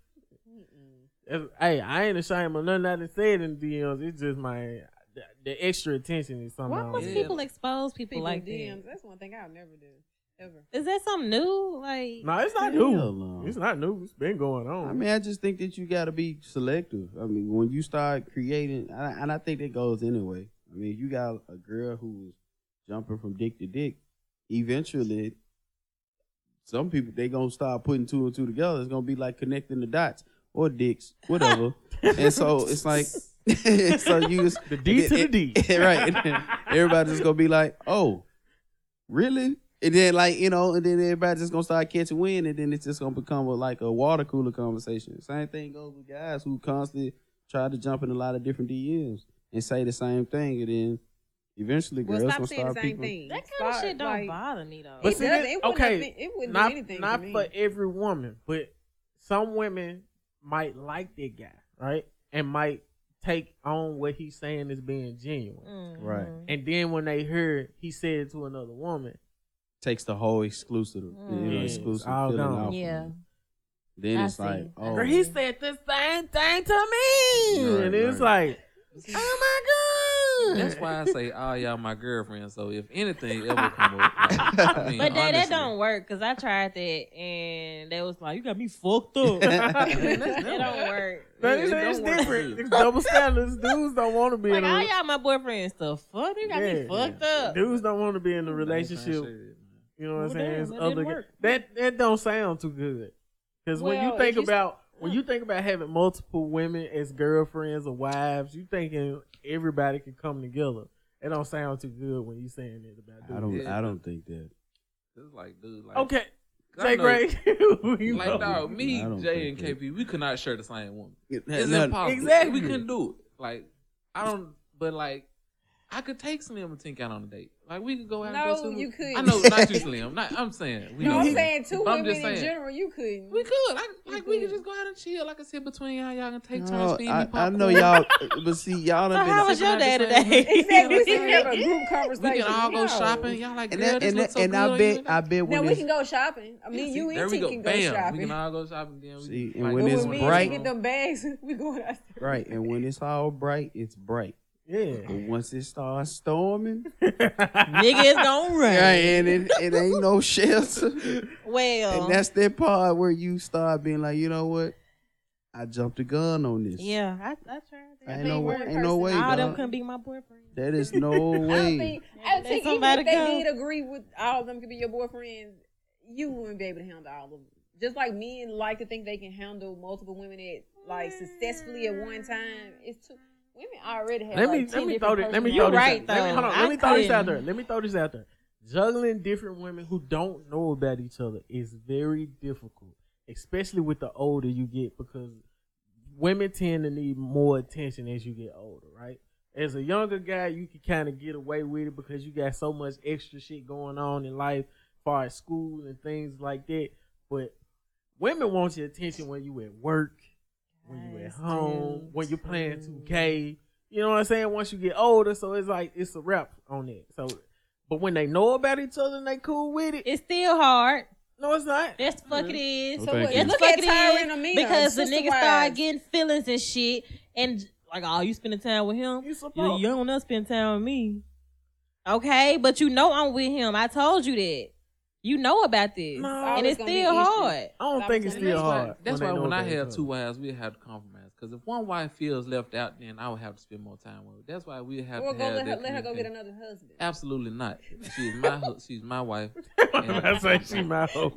A: That's- Hey, I ain't ashamed of nothing I done said in the D Ms. It's just my the, the extra attention is something.
C: Why
A: I don't
C: must
A: do.
D: Yeah.
C: people expose people,
B: People
C: like
B: D
C: that?
B: Ms, that's one thing I'll never do. Ever.
C: Is that something new? Like,
A: No, it's not
E: Hell
A: new.
E: no.
A: It's not new. It's been going on.
E: I mean, I just think that you got to be selective. I mean, when you start creating, and I, and I think that goes anyway. I mean, if you got a girl who was jumping from dick to dick, eventually, some people they gonna start putting two and two together. It's gonna be like connecting the dots or dicks, whatever. And so it's like, so you just
A: The D to the D.
E: right? And then everybody's just gonna be like, oh, really? And then like you know, and then everybody's just gonna start catching wind, and then it's just gonna become a, like a water cooler conversation. Same thing goes with guys who constantly try to jump in a lot of different D Ms and say the same thing, and then eventually
B: Well,
E: girls
B: stop
E: gonna
B: saying
E: start
B: the same
E: people.
B: thing.
C: that kind of
B: Start,
C: shit don't
B: like,
C: bother me though.
A: But
B: It
A: see,
B: does-
A: that-
B: it wouldn't
A: okay,
B: have been- it wouldn't do
A: not
B: anything
A: not
B: for me.
A: for every woman, but some women might like that guy, right? And might take on what he's saying as being genuine.
C: Mhm.
E: Right.
A: And then when they heard he said it to another woman,
E: Takes the whole exclusive, you know,
C: Mm.
E: exclusive
A: All
E: feeling
A: gone.
E: off of
C: Yeah.
E: them. Then
C: I
E: it's
C: see.
E: like, oh,
A: girl, he said the same thing to me,
E: Right,
A: and it's
E: right.
A: like, oh my god,
D: That's why I say, oh, y'all my girlfriend. So if anything ever come up, like, I mean,
C: But that, that
D: honestly,
C: don't work because I tried that and they was like, "You got me fucked up."
D: that's
C: It
D: never-
C: don't work.
A: Man,
D: Yeah,
A: it's,
D: it
A: it's
D: don't work
A: different.
D: too.
A: It's double standards. Dudes don't want to be
C: Like,
A: in a
C: all
A: re-
C: y'all my boyfriend stuff. Fuck, you got me
A: Yeah.
C: fucked up.
A: dudes don't want to be in a
D: I ain't trying to
A: relationship.
D: say that, man.
A: You know what I'm
C: Well,
A: saying?
C: damn,
A: It's
C: that
A: other
C: didn't
A: ga-
C: work.
A: that that don't sound too good. Because when
B: Well,
A: you think
B: if you-
A: about when you think about having multiple women as girlfriends or wives, you thinking everybody can come together. It don't sound too good when you saying it about
E: I
A: dudes.
E: don't,
D: Yeah.
E: I don't think that.
D: It's like, dude, like,
A: Okay,
D: 'cause I
A: Jay
D: know-
A: Gray. you know.
D: Like, dog, me,
E: I don't
D: Jay,
E: think
D: and
E: that-
D: K P, we could not share the same woman.
E: It
D: It's
E: nothing-
D: impossible.
A: Exactly.
D: We couldn't do it. Like, I don't, but like, I could take Slim and Tink out on a date. Like we could go out.
B: No,
D: and go to,
B: you couldn't.
D: I know, not you, Slim. Not, I'm saying. We
B: No,
D: know
B: I'm
D: Slim.
B: saying two
D: I'm
B: women
D: just
B: in
D: saying.
B: general, you couldn't.
D: We could. Like,
B: You
D: like we could
B: could.
D: just go out and chill. Like I said, between y'all, y'all can take
E: No,
D: turns feeding me
E: I, I
D: popcorn.
E: know y'all, but see, y'all
C: So
E: done
C: how
E: been.
C: was your day
D: Sipping at the
C: today?
D: same
B: Exactly. We can have a group
D: We
B: conversation.
D: can all go
B: No.
D: shopping. Y'all like,
E: And
D: girl,
E: that,
D: this
E: and
D: looks
E: that,
D: so
E: and
D: good
E: I
D: on
E: bet,
D: you.
E: I bet
B: Now
E: when
B: we
E: it's
B: can go shopping. I mean,
D: See,
B: you
D: there
B: and
D: we
B: T
D: go.
B: can go
D: Bam.
B: shopping.
D: We can all go shopping. Then we
E: See, and
D: like,
E: when
B: But
E: it's
B: when me
E: bright-
B: and she get them bags, we going out there.
E: right, and when it's all bright, it's bright.
A: Yeah.
E: But once it starts storming,
C: Nigga, it's gonna rain.
E: yeah, and it, it ain't no shelter.
C: Well,
E: And that's that part where you start being like, you know what? I jumped the gun on this.
C: yeah, I, I tried that.
E: Ain't no way.
B: one
E: Ain't no way,
B: person-
C: All them
E: dog.
C: couldn't be my boyfriend.
E: That is no
B: I don't
E: way.
B: think,
C: Yeah,
B: I
C: let
B: think even
C: somebody
B: if they
C: go.
B: did agree with all of them could be your boyfriends, you wouldn't be able to handle all of them. Just like men like to think they can handle multiple women at like successfully at one time. It's too women already have
A: Let
B: like
A: me
B: ten
A: let me
B: different
A: throw this. Let me
C: You
A: throw this.
C: right,
A: out. Let me,
C: though.
A: hold on.
C: I
A: Let me throw this out
C: couldn't.
A: there. Let me throw this out there. Juggling different women who don't know about each other is very difficult, especially with the older you get, because women tend to need more attention as you get older, right? As a younger guy, you can kind of get away with it because you got so much extra shit going on in life, as far as school and things like that. But women want your attention when you at work, when you at
C: Yes,
A: home,
C: dude.
A: when you're playing two K. You know what I'm saying? Once you get older, so it's like it's a wrap on it. So, but when they know about each other and they cool with it,
C: It's still hard.
A: no, it's not.
C: That's the fuck it is.
E: Oh,
B: So
E: thank
B: what,
E: you.
C: That's
B: look
C: the fuck
B: at
C: it
B: Tyra
C: is.
B: and Amina,
C: Because the
B: sister
C: niggas start
B: wives.
C: getting feelings and shit, and like, oh, you spending time with him?
A: You
C: You,
A: supposed.
C: you don't want to spend time with me. Okay, but you know I'm with him. I told you that. You know about this,
A: No.
C: and
B: Always
C: it's
B: gonna be
C: still
B: issues.
C: hard.
A: I don't think it's
B: And
A: still
D: that's why,
A: hard.
D: that's
A: when
D: why
A: they know
D: when I
A: about each
D: have
A: other.
D: two wives, we have to compromise. Because if one wife feels left out, then I would have to spend more time with her. That's why we have
B: Well,
D: to
B: go
D: have
B: let her,
D: that
B: let her go get
D: communication.
B: another husband.
D: Absolutely not. She's my hu- she's my wife.
A: I say she my hoe.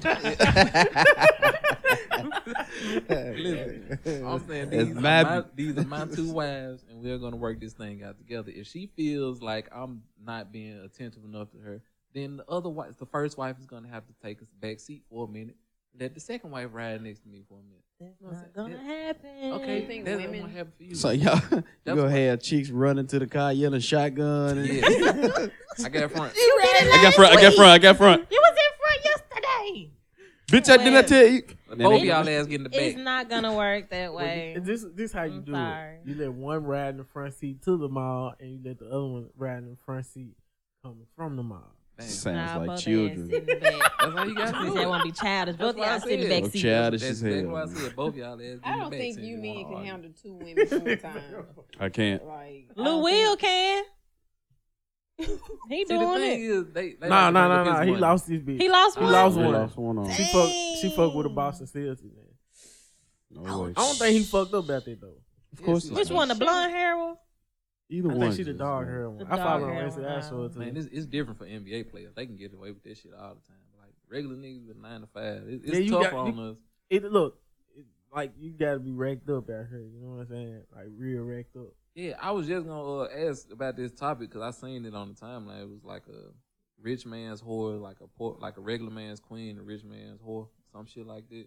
D: Listen, I'm saying
E: That's
D: these are,
E: my-
D: my, these are my two wives, and we're gonna work this thing out together. If she feels like I'm not being attentive enough to her, then the other wife, the first wife, is gonna have to take a back seat for a minute. Let the second wife ride next to me for a minute.
C: That's
D: You know what
C: not
D: I'm
C: gonna
D: saying?
C: happen.
D: Okay,
B: You think
D: that's
B: women-
D: what happen for you.
E: So y'all, you
D: That's
E: gonna
D: why-
E: have chicks running to the car yelling shotgun. And
D: Yeah, I got front.
C: You did it
E: I got
C: last
E: front. I got
C: week.
E: front. I got front.
C: You was in front yesterday.
E: Bitch, I did not tell you.
D: Both of y'all ass get in the
C: It's
D: back.
C: not gonna work that
A: Well,
C: way.
A: this this how you
C: I'm
A: do
C: sorry.
A: it. You let one ride in the front seat to the mall, and you let the other one ride in the front seat coming from the mall.
D: Damn.
E: Sounds
C: Nah,
E: like
C: both
E: children.
C: That's
D: That's how you got to
C: Since
D: do
C: that
D: it.
C: won't be childish. Both
D: That's what I
C: y'all sit in the
D: said.
C: back
E: Oh,
C: seat.
E: childish
D: That's
E: as
D: exactly
E: hell.
D: why I said both y'all ass get in the
B: I don't
D: back
B: think
D: since
B: you
D: don't
B: men
D: wanna
B: can
D: argue.
B: handle two women full time.
E: I can't.
B: Like I
C: Lou
B: don't
C: Will
B: think-
C: can. He
D: See, the
C: doing
D: thing
C: it.
D: is, they, they
A: Nah,
D: like to
A: nah,
D: bring
A: nah,
D: up his
A: nah. He
D: money.
A: lost his bitch.
C: He lost
A: He
C: one.
A: lost
E: I
A: one.
E: lost one on.
A: She fucked. She fucked with a Boston Celtics man.
E: No way.
A: I don't think he fucked up about that though.
E: Of course,
D: Yeah,
E: it's
C: Which
E: not.
C: one? The blonde hair one?
E: Either
A: I
E: one.
A: think she the
E: just,
A: dog
E: uh,
A: hair one.
C: The
A: I follow
C: dog
A: her on
C: hair
A: Instagram.
C: one,
A: I show it to
D: Man,
A: you.
D: it's, it's different for N B A players. They can get away with that shit all the time. Like regular niggas with nine to five, it, it's
A: Yeah, you
D: tough
A: got-
D: on
A: you-
D: us.
A: It look it, like you gotta be racked up out here. You know what I'm saying? Like real racked up.
D: Yeah, I was just gonna uh, ask about this topic because I seen it on the timeline. It was like a rich man's whore, like a poor, like a regular man's queen, a rich man's whore, some shit like that.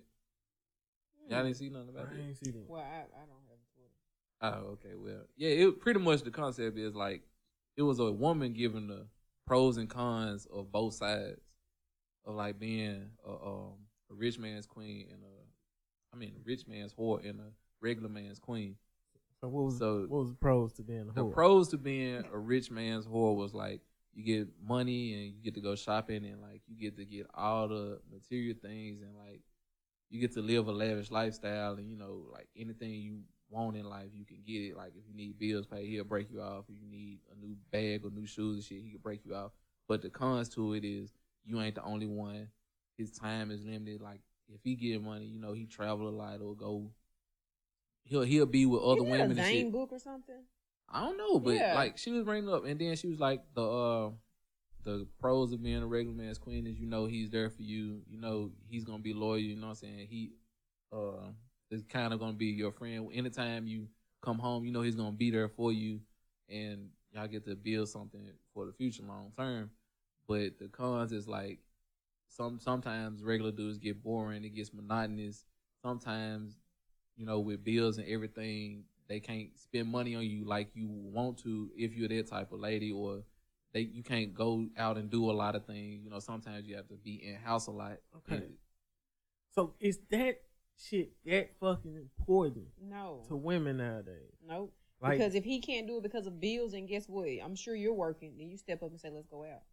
D: Y'all didn't see nothing about
A: I
D: that.
A: ain't see that.
B: Well, I, I don't have Twitter.
D: Oh, okay. Well, yeah. It pretty much the concept is like it was a woman giving the pros and cons of both sides of like being a, um, a rich man's queen and a, I mean, a rich man's whore and a regular man's queen.
A: So what was
D: So,
A: what was the pros to being a
D: The
A: whore?
D: pros to being a rich man's whore was like you get money and you get to go shopping and like you get to get all the material things and like you get to live a lavish lifestyle and you know like anything you want in life you can get it. Like if you need bills paid, he'll break you off. If you need a new bag or new shoes and shit, he can break you off. But the cons to it is you ain't the only one. His time is limited. Like if he get money, you know he travel a lot or go. He'll he'll be with other
B: Isn't that
D: women
B: a
D: and shit.
B: Zane book or something?
D: I don't know, but
B: Yeah.
D: like she was bringing up, and then she was like the uh, the pros of being a regular man's queen is you know he's there for you, you know he's gonna be loyal, you know what I'm saying? He uh is kind of gonna be your friend. Anytime you come home, you know he's gonna be there for you, and y'all get to build something for the future, long term. But the cons is like some sometimes regular dudes get boring, it gets monotonous. Sometimes you know, with bills and everything, they can't spend money on you like you want to if you're that type of lady, or they you can't go out and do a lot of things. You know, sometimes you have to be in house a lot.
A: Okay.
D: And-
A: So is that shit that fucking important
B: No.
A: to women nowadays?
B: Nope.
A: Like,
B: Because if he can't do it because of bills, and guess what? I'm sure you're working. Then you step up and say, "Let's go out."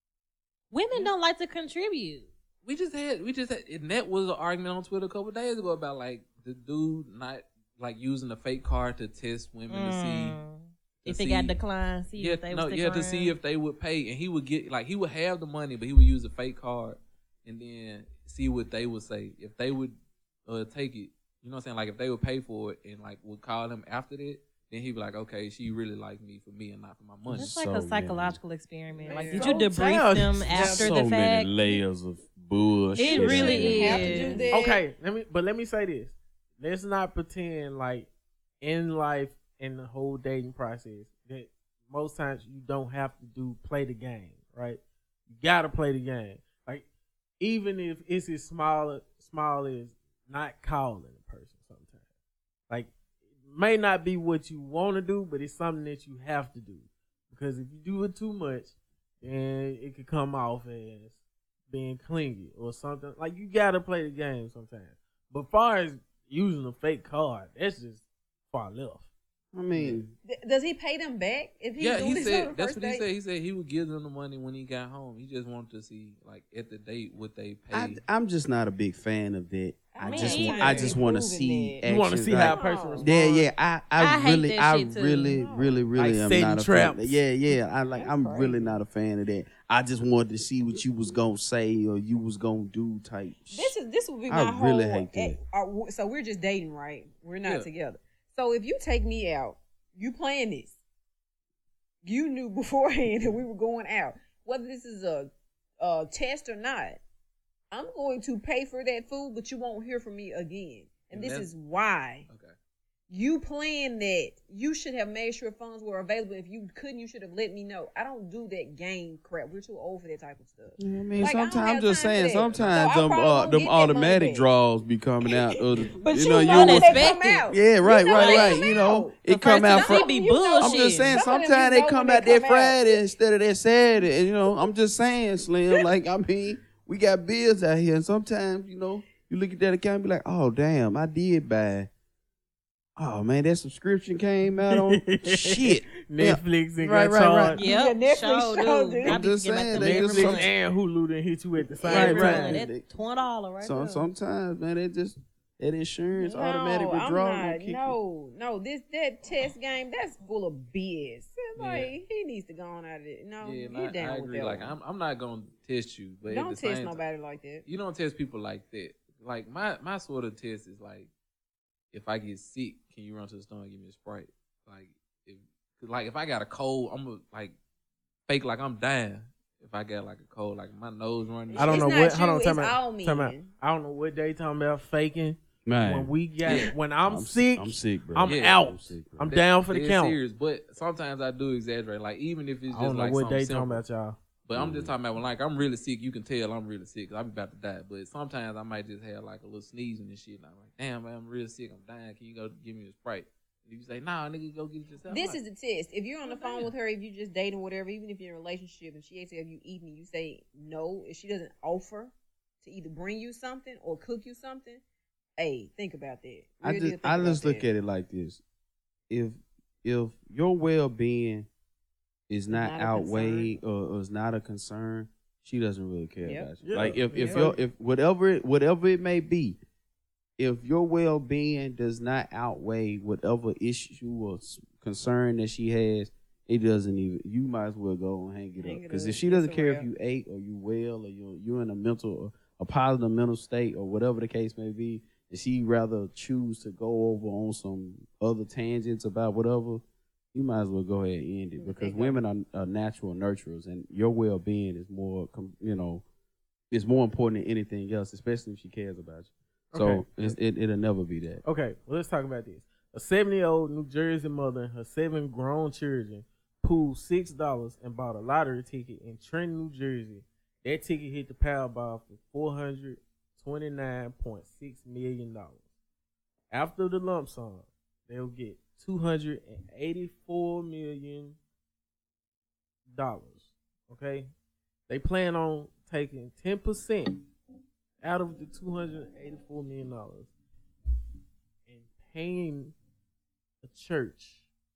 C: Women don't like to contribute.
D: We just had we just had and that was an argument on Twitter a couple of days ago about like the dude not like using a fake card to test women to see
C: Mm.
D: to
C: If they got
D: see-
C: declined, see
D: yeah
C: if they
D: no
C: would
D: yeah
C: stick
D: to see
C: around.
D: if they would pay, and he would get like he would have the money but he would use a fake card and then see what they would say if they would uh, take it. You know what I'm saying? Like if they would pay for it and like would call him after that, then he'd be like, okay, she really liked me for me and not for my money.
C: It's like
E: So
C: a
E: many.
C: psychological experiment. Like,
B: Yeah.
C: did you
A: So
C: debrief
A: childish.
C: them after
E: so
C: the
E: many
C: fact?
E: layers of bullshit.
C: It really
B: You
C: is.
B: have to do that.
A: okay, let me but let me say this. Let's not pretend like in life in the whole dating process that most times you don't have to do play the game, right? You gotta play the game. Like even if it's as small small as not calling a person sometimes. Like it may not be what you want to do, but it's something that you have to do. Because if you do it too much, then it could come off as being clingy or something. Like you gotta play the game sometimes. But far as using a fake card, that's just far left.
E: I mean,
B: Th- Does he pay them back if he's
D: Yeah,
B: doing
D: he
B: this on
D: said
B: the
D: that's
B: first
D: what he
B: date?
D: said. He said he would give them the money when he got home. He just wanted to see like at the date what they pay.
E: I, I'm just not a big fan of that. I
B: Me
E: just want,
C: either.
E: I just want to
B: Improving
E: see.
B: that.
A: You want to
E: actions,
A: see
E: like-
A: how a person
B: Oh.
A: responds.
E: Yeah, yeah. I, I,
C: I hate
E: really,
C: that
E: I
C: shit too.
E: really,
B: No.
E: really, really
A: Like
E: am
A: setting
E: not a
A: traps.
E: fan. Yeah, yeah. I like.
B: That's
E: I'm
B: crazy.
E: really not a fan of that. I just wanted to see what you was gonna say or you was gonna do. Type.
B: This is this would be
E: I
B: my
E: really
B: whole.
E: hate that.
B: eh, uh, w- so we're just dating, right? We're not
D: Yeah.
B: together. So if you take me out, you plan this. You knew beforehand that we were going out, whether this is a, a test or not. I'm going to pay for that food, but you won't hear from me again. And
D: And
B: this
D: that's-
B: is why.
D: okay.
B: You planned that. You should have made sure funds were available. If you couldn't, you should have let me know. I don't do that game crap. We're too old for that type of stuff.
E: I mean,
B: Like, I don't
E: sometimes
B: have
E: I'm just
B: time for
E: saying.
B: that.
E: Sometimes
B: So I
E: them,
B: probably
E: uh,
B: won't
E: them
B: get that money
E: automatic
B: back.
E: draws be coming out. Of the,
B: But
E: you
B: you,
E: know,
B: know,
E: you
B: when
E: was-
B: they
C: expect
B: come
C: it.
B: out.
E: Yeah, right,
B: You know
E: right,
B: they
E: right.
B: come
E: You know,
B: out.
E: it
C: The
E: come
C: first
E: out
C: time
E: from.
C: it be
B: You know-
C: bullshit.
E: I'm just saying.
B: Some of them
E: Sometimes
B: you
E: they
B: know
E: come
B: when
E: out
B: they
E: that
B: come out.
E: Friday instead of that Saturday. And, you know, I'm just saying, Slim. Like, I mean, we got bills out here, and sometimes, you know, you look at that account and be like, oh damn, I did buy. Oh man, that subscription came out on shit.
A: Netflix and
E: Right,
A: got
E: right, right.
A: charged.
C: Yep,
B: Yeah, Netflix
C: sure
B: showed
C: do.
B: it.
C: I
E: I'm
C: be
E: just
C: getting
E: saying,
C: that
E: they
C: every
E: just
A: Netflix
E: some-
C: month.
A: and Hulu didn't hit you at the same
E: Right,
A: time.
E: right.
C: That twenty dollars right
E: So
C: there.
E: sometimes, man, they just that insurance automatic
B: No,
E: withdrawal.
B: I'm
E: gonna
B: not.
E: kick in.
B: No, no. This that test game that's full of B S. It's
D: Yeah.
B: Like he needs to go on out of it. No,
D: Yeah, and
B: get
D: I,
B: down
D: I
B: with
D: agree.
B: that
D: Like
B: one.
D: I'm, I'm not gonna test you, but
B: Don't
D: at the
B: test
D: same
B: nobody like that.
D: you don't test people like that. Like my, my sort of test is like, if I get sick, can you run to the store and give me a Sprite? Like if, like if I got a cold, I'm gonna like fake like I'm dying. If I got like a cold, like my nose running.
A: I don't
B: It's
A: know
B: not
A: what.
B: you,
A: Hold on,
B: it's
A: time out.
B: all
A: Time out.
B: men.
A: I don't know what they talking about faking.
E: Man,
A: When we got,
D: Yeah.
A: when I'm,
E: I'm
A: sick,
E: I'm sick, bro.
A: I'm
D: Yeah.
A: out.
E: I'm sick, bro.
A: I'm
D: That-
A: down for the
D: dead
A: count.
D: serious, but sometimes I do exaggerate. Like even if it's
A: I
D: just
A: don't know
D: like
A: what
D: something
A: they
D: simple.
A: talking about, y'all.
D: But I'm just talking about when like I'm really sick, you can tell I'm really sick. 'Cause I'm about to die. But sometimes I might just have like a little sneezing and shit. And I'm like, damn, man, I'm real sick. I'm dying. Can you go give me a Sprite? And you say, nah, nigga, go get it yourself.
B: This
D: I'm
B: is
D: like,
B: the test. If you're on the
D: Oh,
B: phone
D: damn.
B: with her, if you just dating whatever, even if you're in a relationship and she asks you, have you eaten, and you say no, if she doesn't offer to either bring you something or cook you something, hey, think about that.
E: I
B: Really
E: just
B: think
E: I
B: about
E: just look
B: that.
E: at it like this: if if your well being is not,
B: not a
E: outweighed or, or is not a concern, she doesn't really care
B: Yep.
E: about you.
A: Yeah.
E: Like if if
A: Yeah.
E: your if whatever it, whatever it may be, if your well being does not outweigh whatever issue or s- concern that she has, it doesn't even. You might as well go and hang it
B: Hang
E: up
B: it
E: because
B: up.
E: if she
B: It's
E: doesn't
B: a
E: care if
B: wrap.
E: you ate or you well or you you're in a mental a positive mental state or whatever the case may be, and she rather choose to go over on some other tangents about whatever, you might as well go ahead and end it
B: Mm,
E: because
B: thank
E: women are, are natural nurturers, and your well being is more, com- you know, is more important than anything else, especially if she cares about you. So
A: Okay.
E: it's, it it'll never be that.
A: Okay, well, let's talk about this. A seventy-year-old New Jersey mother and her seven grown children pooled six dollars and bought a lottery ticket in Trenton, New Jersey. That ticket hit the Powerball for four hundred twenty-nine point six million dollars. After the lump sum, they'll get two hundred eighty-four million dollars. Okay, they plan on taking ten percent out of the two hundred eighty-four million dollars and paying the church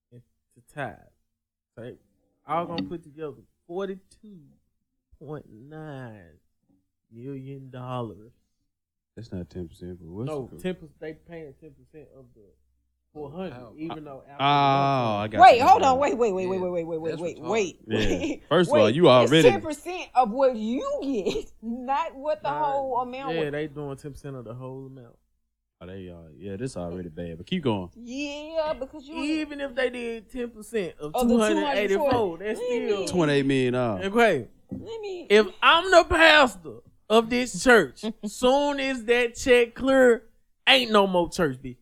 A: to tithe. So they all gonna put together forty-two point nine million dollars.
E: That's not ten percent, but what's
A: No,
E: the-
A: ten percent. They paying ten percent of the four hundred,
D: Wow.
A: even though.
E: Oh,
A: after
E: I got
B: Wait,
E: you.
B: hold on. Wait, wait, wait,
D: Yeah,
B: wait, wait, wait, wait, wait,
D: that's
B: wait,
D: retarded.
B: wait.
E: Yeah.
B: wait.
E: First of all,
B: Wait,
E: you already
B: ten percent of what you get, not what the
A: Nah,
B: whole amount.
A: Yeah,
B: was.
A: they doing ten percent of the whole amount.
E: Oh, they are. Yeah, this already bad. But keep going.
B: Yeah, because you
A: Even if they did ten percent of
B: Of the
A: two hundred eighty-four, that's
B: Let me-
A: still
E: Twenty-eight million dollars.
A: okay.
B: let me.
A: If I'm the pastor of this church, soon as that check clear, ain't no more church, B.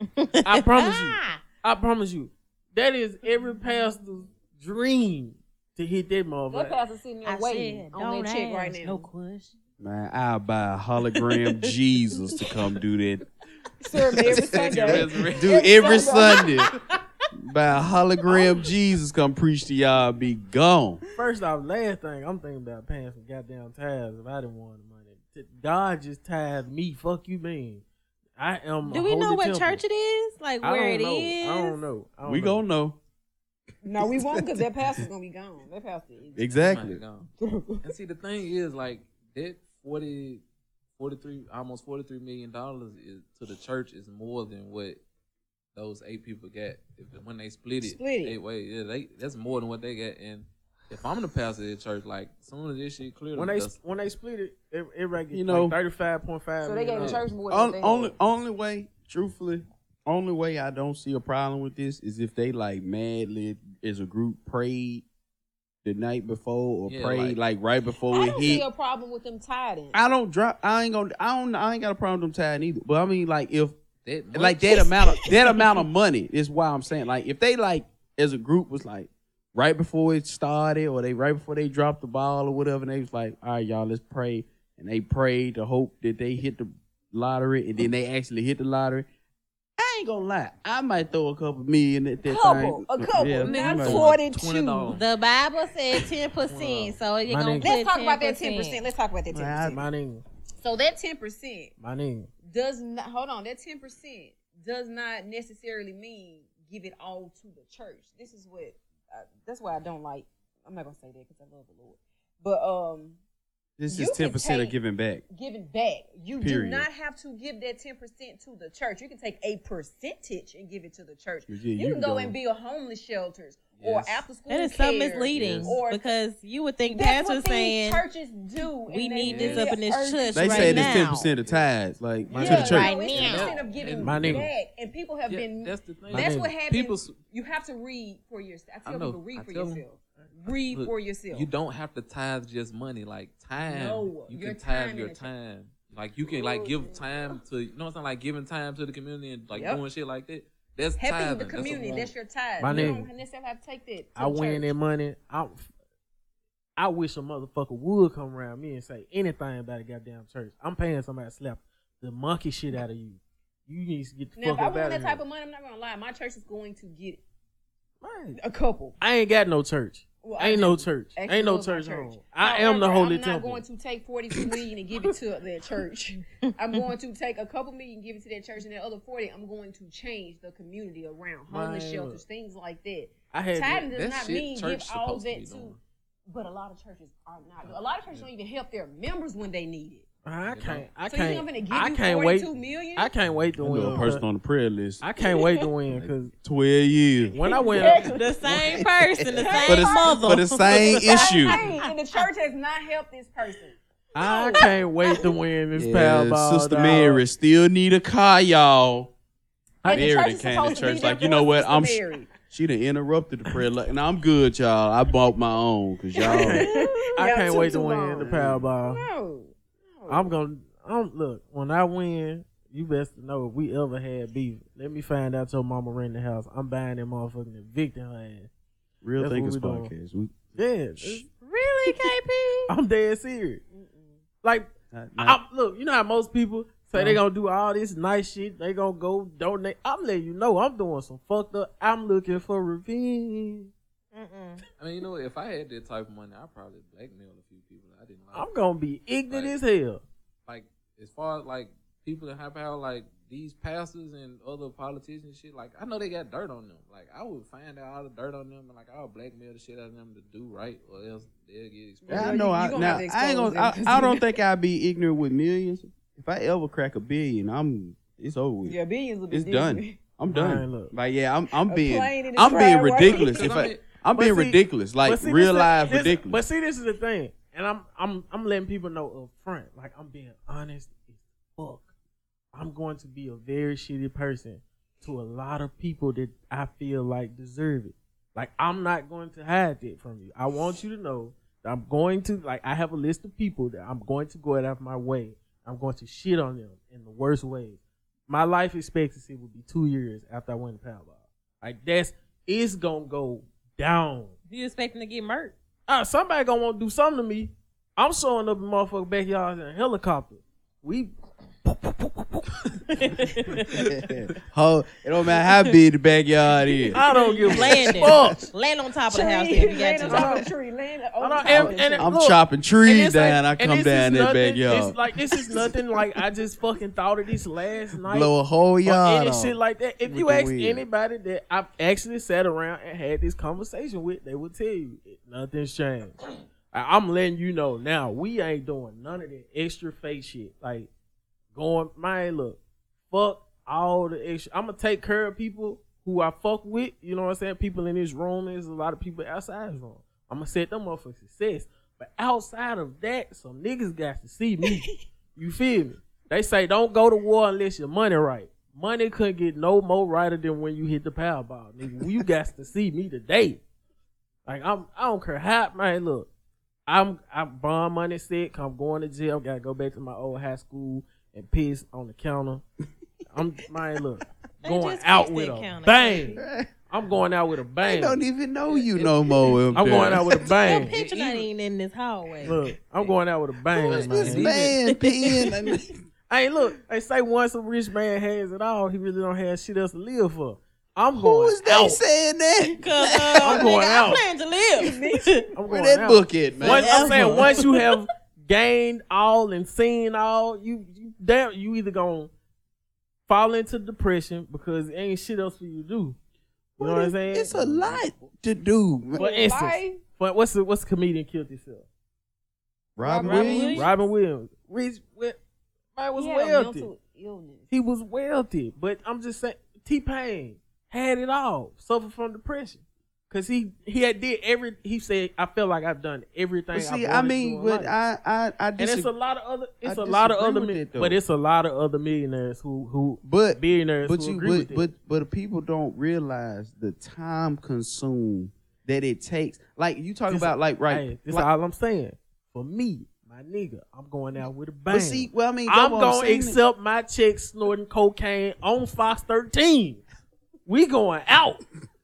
A: I promise you. I promise you. That is every pastor's dream to hit that
B: that
A: motherfucker.
B: pastor sitting there
C: I
B: waiting
C: said,
B: on
C: don't
B: that check right
C: ask,
B: now.
C: no question.
E: Man, I'll buy a hologram Jesus to come do that.
B: Serve me every Sunday.
D: Resurrect.
E: Do every Sunday. Buy a hologram Jesus come preach to y'all, be gone.
A: First off, last thing I'm thinking about paying some goddamn tithes if I didn't want the money. God just tithed me. Fuck you, man. I am.
C: Do
A: a
C: we know
A: holy
C: what
A: temple.
C: church it is? Like
A: I
C: where
A: don't
C: it
A: know.
C: is?
A: I don't know. I don't
E: We
A: know.
E: gonna know.
B: No, we won't because that pastor's gonna be gone. That pastor. is-
E: Exactly.
D: Gone. And see, the thing is, like that forty, forty-three, almost forty-three million dollars is to the church is more than what those eight people got. If, when they split it,
B: Split it.
D: eight ways, yeah, they that's more than what they got. And if I'm the pastor of the church, like some of this shit clearly,
A: When they
D: does-
A: when they split it, it, it right
E: You
A: you
E: know-
A: know thirty-five point five.
B: So they gave the church more than
E: On,
B: they
E: only
B: had.
E: only way, truthfully, only way I don't see a problem with this is if they like madly as a group prayed the night before or
D: Yeah,
E: prayed
D: like-
E: like, right before
B: I
E: it
B: don't
E: hit.
B: see a problem with them tithing.
E: I don't drop. I ain't gonna. I don't. I ain't got a problem with them tied either. But I mean, like if
D: that much,
E: like that amount of that amount of money is why I'm saying like if they like as a group was like right before it started or they right before they dropped the ball or whatever and they was like, all right, y'all, let's pray, and they prayed to hope that they hit the lottery and then they actually hit the lottery. I ain't gonna lie, I might throw a couple million at that
B: Couple,
E: thing.
B: a couple,
E: Yeah,
B: not
E: you might-
B: forty-two.
D: twenty dollars.
C: The Bible said ten percent, so you're
A: My
C: gonna
A: nigga.
C: put
B: Let's talk about that
C: ten
B: ten percent. Let's talk about that ten
E: Man,
B: percent.
A: My nigga,
B: So that ten percent
A: my nigga.
B: does not hold on. That ten percent does not necessarily mean give it all to the church. This is what. Uh, that's why I don't like. I'm not gonna say that because I love the Lord. But um,
E: This
B: You
E: is
B: can
E: ten percent of
B: take-
E: giving back.
B: giving back. You
E: Period.
B: do not have to give that ten percent to the church. You can take a percentage and give it to the church.
E: Yeah,
B: you,
E: you
B: can
E: can
B: go
E: go-
B: and build homeless shelters or
D: Yes.
B: after school
C: That is so
B: care.
C: misleading
D: Yes.
B: Or
C: because you would think
B: that's
C: pastor
B: what
C: saying
B: these churches do.
C: we
B: and they
C: need this
B: really
C: up in this
B: urge-
C: church
E: They
C: right
E: say it's
C: now.
E: ten percent of tithes, like
A: My
E: to the
B: Yeah,
E: church.
C: Right
B: no, it's
C: now.
B: ten percent of giving
A: My nigga.
B: back, and people have
D: Yeah,
B: been.
D: that's the thing.
B: That's
A: nigga.
B: what happens.
D: People s-
B: You have to read for yourself. I tell
D: I know.
B: people read
D: I
B: for
D: tell 'em.
B: yourself. Read
D: Look,
B: for yourself.
D: You don't have to tithe just money. Like time,
B: No,
D: you
B: your
D: can tithe
B: time
D: your
B: in the church.
D: time. Like you can like give time to you know what I'm saying, like giving time to the community and like
B: Yep.
D: doing shit like that. That's
B: helping
D: tithing.
B: the
D: That's a
B: community.
D: form.
B: That's, your tithe.
A: My
B: you
A: nigga.
B: don't necessarily have to take that. To
A: I
B: the
A: win
B: church.
A: that money. I I wish a motherfucker would come around me and say anything about a goddamn church. I'm paying somebody to slap the monkey shit out of you. You need to get the
B: Now, if
A: fuck
B: I
A: up
B: want
A: out
B: that
A: of
B: type
A: here.
B: of money, I'm not gonna lie. My church is going to get
A: Man,
B: a couple.
A: I ain't got no church.
B: Well, I
A: ain't no
B: do.
A: church.
B: Actually,
A: Ain't no
B: was my
A: church home.
B: church.
A: I am the
B: However,
A: holy
B: I'm
A: temple.
B: not going to take forty-two million and give it to that church. I'm going to take a couple million and give it to that church, and that other forty, I'm going to change the community around homeless
A: Man,
B: shelters,
A: look.
B: things like that.
A: I had
B: Tithing does
D: That
B: not
D: shit
B: mean
D: church
B: give all
D: supposed to be
B: that to.
D: doing.
B: But a lot of churches are not. A lot of churches don't even help their members when they need it.
A: I can't. I
B: So you think
A: can't.
B: I'm gonna give
A: I
B: you
A: can't wait.
B: forty-two million?
A: I can't wait to
E: I know a
A: win.
E: person on the prayer list.
A: I can't wait to win because
E: Twelve years
A: when I win,
C: The same person, the
E: for
C: same
E: the,
C: mother.
E: for the same issue.
B: Hey, and the church has not helped this person.
A: I can't wait to win this
E: Yeah,
A: Powerball.
E: Sister
A: dog.
E: Mary still need a car, y'all.
B: And the
E: Mary
B: church
E: done
B: is
E: came
B: supposed
E: to
B: to be
E: church
B: there
E: like, you
B: for
E: know what?
B: Sister
E: I'm sh-
B: Mary.
E: she done interrupted the prayer. Like, and I'm good, y'all. I bought my own because y'all.
A: I
B: Y'all
A: can't
B: took
A: wait
B: too
A: to win
B: long.
A: the Powerball.
B: No. no.
A: I'm gonna. I'm look when I win. You best to know if we ever had beef. Let me find out your mama rent the house. I'm buying that motherfucking evicting her ass.
E: Real
A: That's what
E: Thinkers
A: we doing.
E: podcast. We,
A: Yeah, it's-
C: Really, K P?
A: I'm dead serious. Like,
E: not,
A: I,
E: not,
A: look, you know how most people say they gonna do all this nice shit. They gonna go donate. I'm letting you know I'm doing some fucked up. I'm looking for revenge.
C: Mm-mm.
D: I mean, you know, if I had that type of money, I'd probably blackmail a few people I didn't like.
A: I'm gonna be ignorant
D: Like-
A: as hell.
D: Like, as far as like people that have power, like these pastors and other politicians and shit, like I know they got dirt on them. Like I would find out all the dirt on them and like I would blackmail the shit out of them to do right, or else they'll get exposed.
E: Yeah, I
B: you-
E: know.
B: you
E: I,
B: gonna
E: now,
B: have to
E: I ain't
B: expose
E: gonna.
B: them,
E: I, I
B: 'cause
E: don't
B: you-
E: think I'd be ignorant with millions. If I ever crack a billion, I'm. It's over with.
B: Yeah, billions will be
E: It's
B: different.
E: done. I'm
A: Man,
E: done.
A: look.
E: Like yeah, I'm. I'm
B: A
E: being.
B: plane in the
E: I'm being
B: driveway.
E: ridiculous.
D: Because
E: If
D: I
E: I,
D: mean-
E: I'm
A: But
E: being
A: see-
E: ridiculous. Like
A: But see,
E: real
A: this-
E: life
A: this-
E: ridiculous.
A: But see, this is the thing, and I'm I'm I'm letting people know up front. Like I'm being honest as fuck. I'm going to be a very shitty person to a lot of people that I feel like deserve it. Like I'm not going to hide that from you. I want you to know that I'm going to like I have a list of people that I'm going to go out of my way. I'm going to shit on them in the worst ways. My life expectancy will be two years after I win the Powerball. Like that's it's gonna go down.
C: You expecting to get murked?
A: Uh, somebody gonna want to do something to me. I'm showing up in motherfucking backyards in a helicopter. We
E: Ho, it don't matter how big the backyard is.
A: I don't give a
C: Landing.
A: fuck.
C: Land on top of the
B: Tree,
C: house if you got
B: land on
C: to.
B: top of the tree, land on
A: I don't-
B: top
A: and-
B: of the
A: and-
B: tree.
E: I'm
A: Look,
E: chopping
A: And
E: trees
A: this ain't-
E: down. I
A: and
E: come
A: this
E: down
A: is
E: that
A: nothing-
E: backyard,
A: It's like this is nothing like I just fucking thought of this last night.
E: blow a whole
A: or
E: yard
A: any
E: off.
A: shit like that. If
E: with
A: you
E: the
A: ask
E: wind.
A: anybody that I've actually sat around and had this conversation with, they would tell you nothing's changed. I- I'm letting you know now. We ain't doing none of that extra fake shit. Like going, man, look, fuck all the extra. I'm gonna take care of people who I fuck with. You know what I'm saying? People in this room. There's a lot of people outside this room. I'm gonna set them up for success. But outside of that, some niggas got to see me. You feel me? They say don't go to war unless your money right. Money couldn't get no more righter than when you hit the Powerball, nigga. You got to see me today. Like I'm, I don't care how, man. Look, I'm, I'm bond money sick. I'm going to jail. Gotta go back to my old high school and piss on the counter. I'm, man. Look,
C: They
A: going
C: just
A: out
C: fixed
A: with
C: that
A: a
C: counter.
A: bang. I'm going out with a
E: They
A: bang.
E: don't even know you no more.
A: I'm going out with a
C: Your
A: bang.
C: picture not even in this hallway.
A: Look, I'm going out with a bang,
E: Who is this
A: man.
E: man peeing?
A: Hey, look, they say once a rich man has it all, he really don't have shit else to live for. I'm
E: Who
A: going
E: is they
A: out.
E: saying that?
C: Cause uh,
A: I'm going
C: nigga,
A: out.
C: I plan to live.
A: I'm
E: Where
A: going
E: that
A: out.
E: book at, man?
A: Once, I'm saying
C: Forever.
A: once you have gained all and seen all, you you damn you either gonna fall into depression because there ain't shit else for you to do. You know what I'm saying?
E: It's a lot to do.
A: For instance,
B: Life.
A: but what's the what's the comedian killed himself?
E: Robin
C: Robin
E: Williams.
C: Williams?
A: Robin Williams. Rich, well, man was
B: He had a
A: wealthy.
B: mental illness.
A: He was wealthy, but I'm just saying T Pain had it all, suffered from depression. Cause he he had did every he said I feel like I've done everything.
E: But see,
A: I've
E: I
A: wanted to
E: mean,
A: do in
E: but
A: life.
E: I, I, I
A: and it's a
E: disagree.
A: lot of other it's
E: I
A: a lot of
E: disagree
A: other
E: with
A: mi-
E: it, though.
A: but it's a lot of other millionaires who who
E: But
A: billionaires
E: but
A: who
E: you
A: agree
E: but,
A: with
E: but
A: it.
E: but people don't realize the time consumed that it takes. Like you talk
A: This-
E: about, like right.
A: Hey, this
E: like-
A: all I'm saying. For me, my nigga, I'm going out with a bang.
E: but see, well, I mean, that's
A: I'm
E: what
A: gonna
E: saying.
A: accept my check snorting cocaine on Fox thirteen. We going out.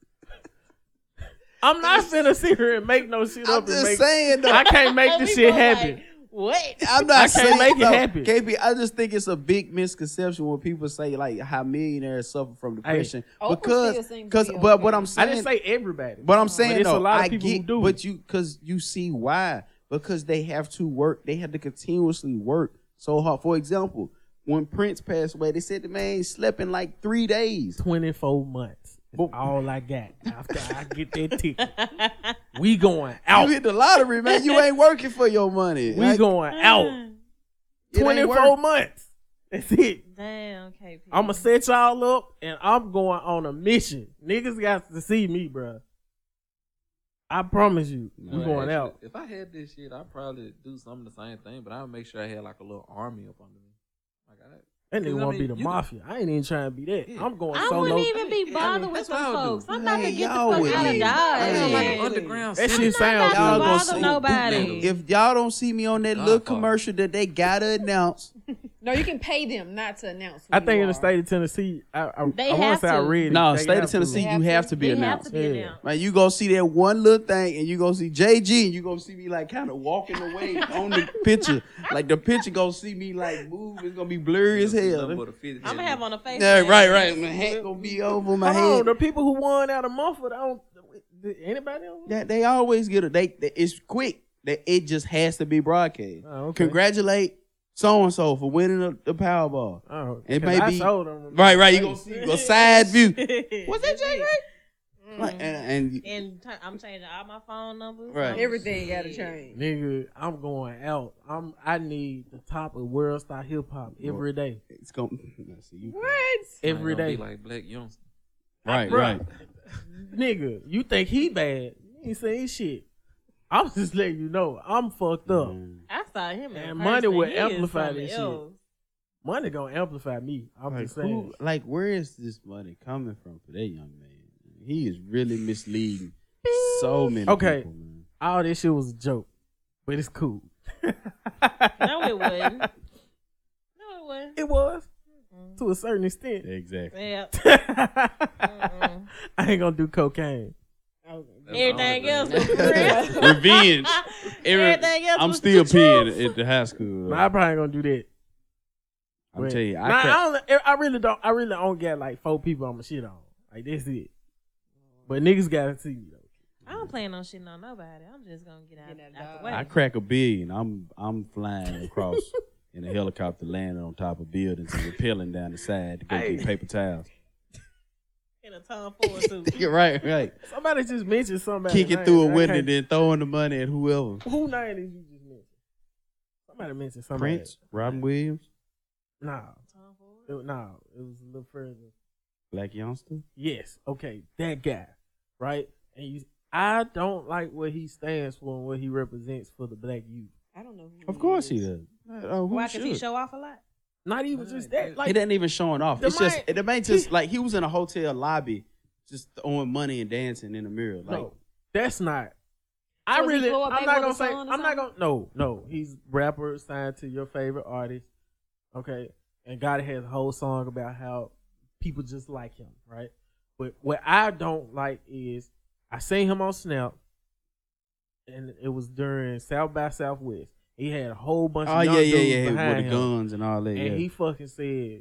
A: I'm not finna sit here and make no shit
E: I'm
A: up and
E: just
A: make.
E: saying though.
A: I can't make this
C: We
A: shit
C: both
A: happen.
C: like, what?
E: I'm not
A: I can't
E: saying
A: make it
E: no,
A: happen.
E: K P, I just think it's a big misconception when people say like how millionaires suffer from depression
B: Oprah still
E: because
B: seems to
E: because
B: be
E: but
B: okay.
E: what I'm
A: I
E: saying
A: didn't say everybody.
E: But I'm saying
A: it's
E: though,
A: a lot of
E: I
A: people
E: get,
A: who do.
E: but you because you see why because they have to work. They have to continuously work so hard. For example, when Prince passed away, they said the man slept in like three days.
A: twenty-four months. That's all I got after I get that ticket. We going out.
E: You hit the lottery, man. You ain't working for your money.
A: We
E: Like,
A: going out.
E: it ain't
A: twenty-four
E: work.
A: months. That's it.
C: Damn, K P.
A: I'm gonna set y'all up, and I'm going on a mission. Niggas got to see me, bro. I promise you, we
D: Well,
A: going
D: actually,
A: out.
D: If I had this shit, I'd probably do some of the same thing, but I would make sure I had like a little army up under me. Like I,
A: That nigga
D: Cause, I
A: want to be
D: mean,
A: the
D: you-
A: mafia. I ain't even trying to be that.
D: Yeah.
A: I'm going
C: I
A: solo.
C: wouldn't even be
D: Yeah,
C: bothered with
D: that's
C: them
D: what I would
C: folks.
D: do.
C: I'm about to
E: Man,
C: get the
E: y'all
C: fuck
E: would
C: out of
E: be-
C: Dodge.
D: I am like
E: Man.
D: an underground.
A: That shit
D: city.
A: sound
C: I'm not
E: Y'all
C: about
E: gonna
C: to
E: see-
C: bother nobody.
E: If y'all don't see me on that little
D: Godfather.
E: commercial that they gotta announce,
B: No, you can pay them not to announce. Who
A: I think
B: you
A: in the
B: are.
A: state of Tennessee, I, I,
C: They
A: I want
C: have
A: to say I
C: to.
A: read it.
E: no,
A: They
E: state
A: have
E: of Tennessee,
B: They
E: you
B: have
E: have
B: to.
E: to be
C: They have
E: announced.
C: to be
A: Yeah.
C: announced.
E: Right, you gonna see that one little thing, and you gonna see J G, and you gonna see me like kind of walking away on the picture. Like the picture gonna see me like move. It's gonna be blurry as hell.
D: Nothing but a fifty
C: I'm gonna have on a face.
E: Yeah,
C: mask.
E: right, right. My hat gonna be over my
A: Hold on,
E: head.
A: the people who won out of Mumford, I don't. Did anybody else?
E: That they always get a they, they it's quick. That it just has to be broadcast.
A: Oh, okay.
E: Congratulate so and so for winning the, the Powerball.
A: Oh,
E: It
A: 'cause
E: may
A: I
E: be-
A: showed them.
E: Right, right. You gonna see a side view. Was that Jay Gray?
C: Mhm.
E: Like, and, and
C: And t- I'm changing all my phone numbers.
E: Right.
C: I'm
B: Everything
C: shit.
B: got to change.
A: Nigga, I'm going out. I'm. I need the top of world star hip hop every day.
E: it's gonna let's see you.
B: What?
A: Every
D: Might gonna
A: day.
D: be like Black Youngster.
E: Right,
A: Bruh.
E: right.
A: Nigga, you think he bad? You ain't saying shit. I'm just letting you know I'm fucked up.
E: Mm.
C: I saw him.
A: And
C: in
A: money
C: person.
A: will
C: He is
A: amplify
C: something
A: this shit.
C: else.
A: Money gonna amplify me. I'm
E: Like,
A: just saying.
E: who, like, where is this money coming from for that young man? He is really misleading so many
A: Okay.
E: people, man.
A: All this shit was a joke, but it's cool.
C: No, it wasn't. No, it wasn't.
A: It was
C: Mm-mm.
A: to a certain extent.
E: Exactly.
C: Yeah.
A: I ain't gonna do cocaine.
B: Okay.
D: That's
C: Everything
D: the
C: else
D: only
C: was
D: thing.
C: for real.
E: Revenge. Every-
C: Everything else
E: I'm
C: was
E: still
C: the truth.
E: peeing at the high school.
A: But I probably ain't gonna do that.
E: I'm
A: But-
E: telling you, I
A: Nah,
E: crack-
A: I, don't, I really don't. I really don't get like four people on my shit on. Like that's it. But niggas gotta see me though.
C: I don't plan on shitting on nobody. I'm just gonna get out,
B: Get that
C: out the
B: dog.
C: way.
E: I crack a billion. I'm I'm flying across in a helicopter, landing on top of buildings and rappelling down the side to go
A: Hey.
E: get paper towels.
C: In a Tom Ford suit.
E: Yeah, right, right.
A: Somebody just mentioned somebody.
E: Kicking
A: name,
E: through a
A: and I
E: window,
A: can't-
E: then throwing the money at whoever.
A: Who name did you just mention? Somebody mentioned somebody.
E: Prince, Robin Williams,
A: Nah,
C: Tom Ford.
A: it, nah, it was a little further.
E: Black Youngster.
A: Yes, okay, that guy, right? And you, I don't like what he stands for and what he represents for the black youth.
B: I don't know. Who
E: Of course he
B: is.
E: does. Oh, who
C: Why? Because he
E: should?
C: show off a lot.
A: Not even just that.
E: He
A: Like,
E: didn't even showing off.
A: the
E: It's just
A: man-
E: the man just like he was in a hotel lobby, just throwing money and dancing in the mirror. Like
A: no, that's not. I
B: So is he
A: really,
B: Floyd
A: I'm not gonna
B: Mayweather's
A: say.
B: son or
A: I'm not
B: something?
A: gonna. No, no, he's rapper signed to your favorite artist. Okay, and God has a whole song about how people just like him, right? But what I don't like is I seen him on Snap, and it was during South by Southwest. He had a whole bunch
E: oh
A: of young
E: yeah, yeah,
A: dudes
E: yeah,
A: behind
E: with the
A: him,
E: guns and all that.
A: and
E: Yeah.
A: he fucking says,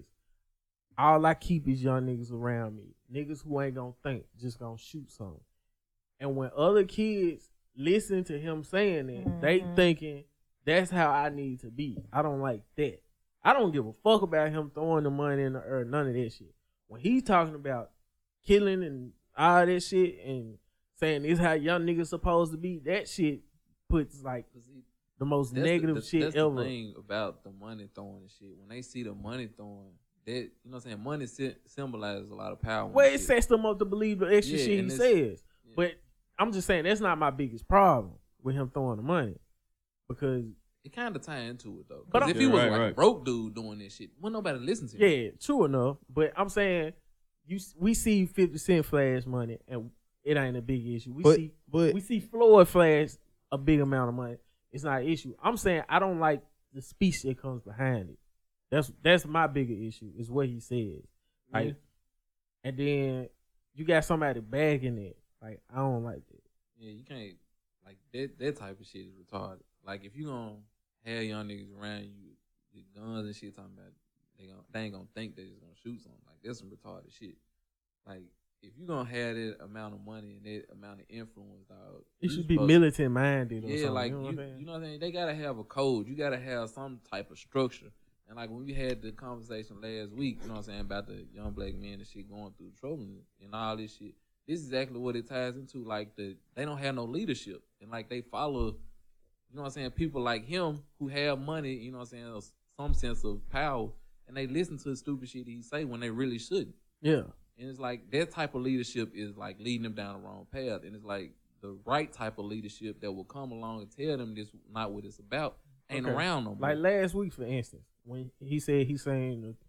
A: "All I keep is young niggas around me, niggas who ain't gonna think, just gonna shoot something." And when other kids listen to him saying it, they
C: Mhm.
A: thinking that's how I need to be. I don't like that. I don't give a fuck about him throwing the money in the earth, none of that shit. When he's talking about killing and all that shit and saying this how young niggas supposed to be, that shit puts like
D: See,
A: the most
D: that's
A: negative
D: the, the,
A: shit
D: that's
A: ever.
D: the thing about the money throwing and shit. When they see the money throwing, that you know what I'm saying, money sy- symbolizes a lot of power. and
A: Well, it
D: shit.
A: sets them up to believe the extra
D: Yeah,
A: shit he
D: and it's-
A: says.
D: Yeah.
A: But I'm just saying that's not my biggest problem with him throwing the money. Because
D: It kind of tie into it though.
A: But
D: But
A: I'm-
D: if he was
E: Right,
D: like
E: right.
D: a broke dude doing this shit, wouldn't nobody listen to him.
A: yeah, true enough. But I'm saying you we see fifty Cent flash money and it ain't a big issue. We
E: But
A: see
E: but
A: we see Floyd flash a big amount of money. It's not an issue. I'm saying I don't like the speech that comes behind it. That's that's my bigger issue is what he says. Like,
E: Yeah.
A: and then you got somebody bagging it. Like I don't like that.
D: Yeah, you can't like that. That type of shit is retarded. Like if you gonna have young niggas around you with guns and shit, talking about they gonna they ain't gonna think they just gonna shoot something. Like that's some retarded shit. Like if you gonna have that amount of money and that amount of influence, dog,
A: It
D: you
A: should be
D: supposed-
A: militant minded or
D: Yeah,
A: something.
D: like
A: you know
D: you,
A: what I'm
D: you
A: saying?
D: know what I'm saying. They gotta have a code. You gotta have some type of structure. And like when we had the conversation last week, you know what I'm saying, about the young black men and shit going through trouble and all this shit. This is exactly what it ties into. Like the they don't have no leadership, and like they follow, you know what I'm saying, people like him who have money, you know what I'm saying, or some sense of power, and they listen to the stupid shit he say when they really shouldn't.
A: Yeah.
D: And it's like that type of leadership is like leading them down the wrong path. And it's like the right type of leadership that will come along and tell them this not what it's about ain't
A: Okay.
D: around no more.
A: Like last week, for instance, when he said he's saying the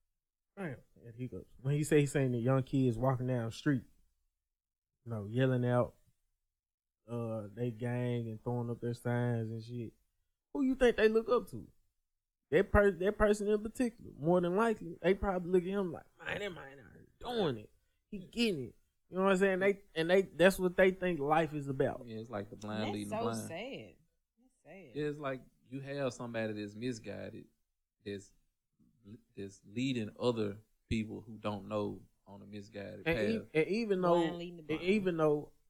A: damn, there he goes. When he said he's saying the young kids walking down the street, you know, yelling out uh they gang and throwing up their signs and shit. Who you think they look up to? That person that person in particular, more than likely, they probably look at him like, man, that man out here doing it. He getting it. You know what I'm saying? They and they that's what they think life is about.
D: Yeah, it's like the blind
B: That's
D: leading
B: so
D: the blind.
B: sad. That's sad.
D: Yeah, it's like you have somebody that's misguided, that's that's leading other people who don't know on a misguided
A: And,
D: path.
A: e- and even though,
B: Blind leading the
A: and
B: blind.
A: even though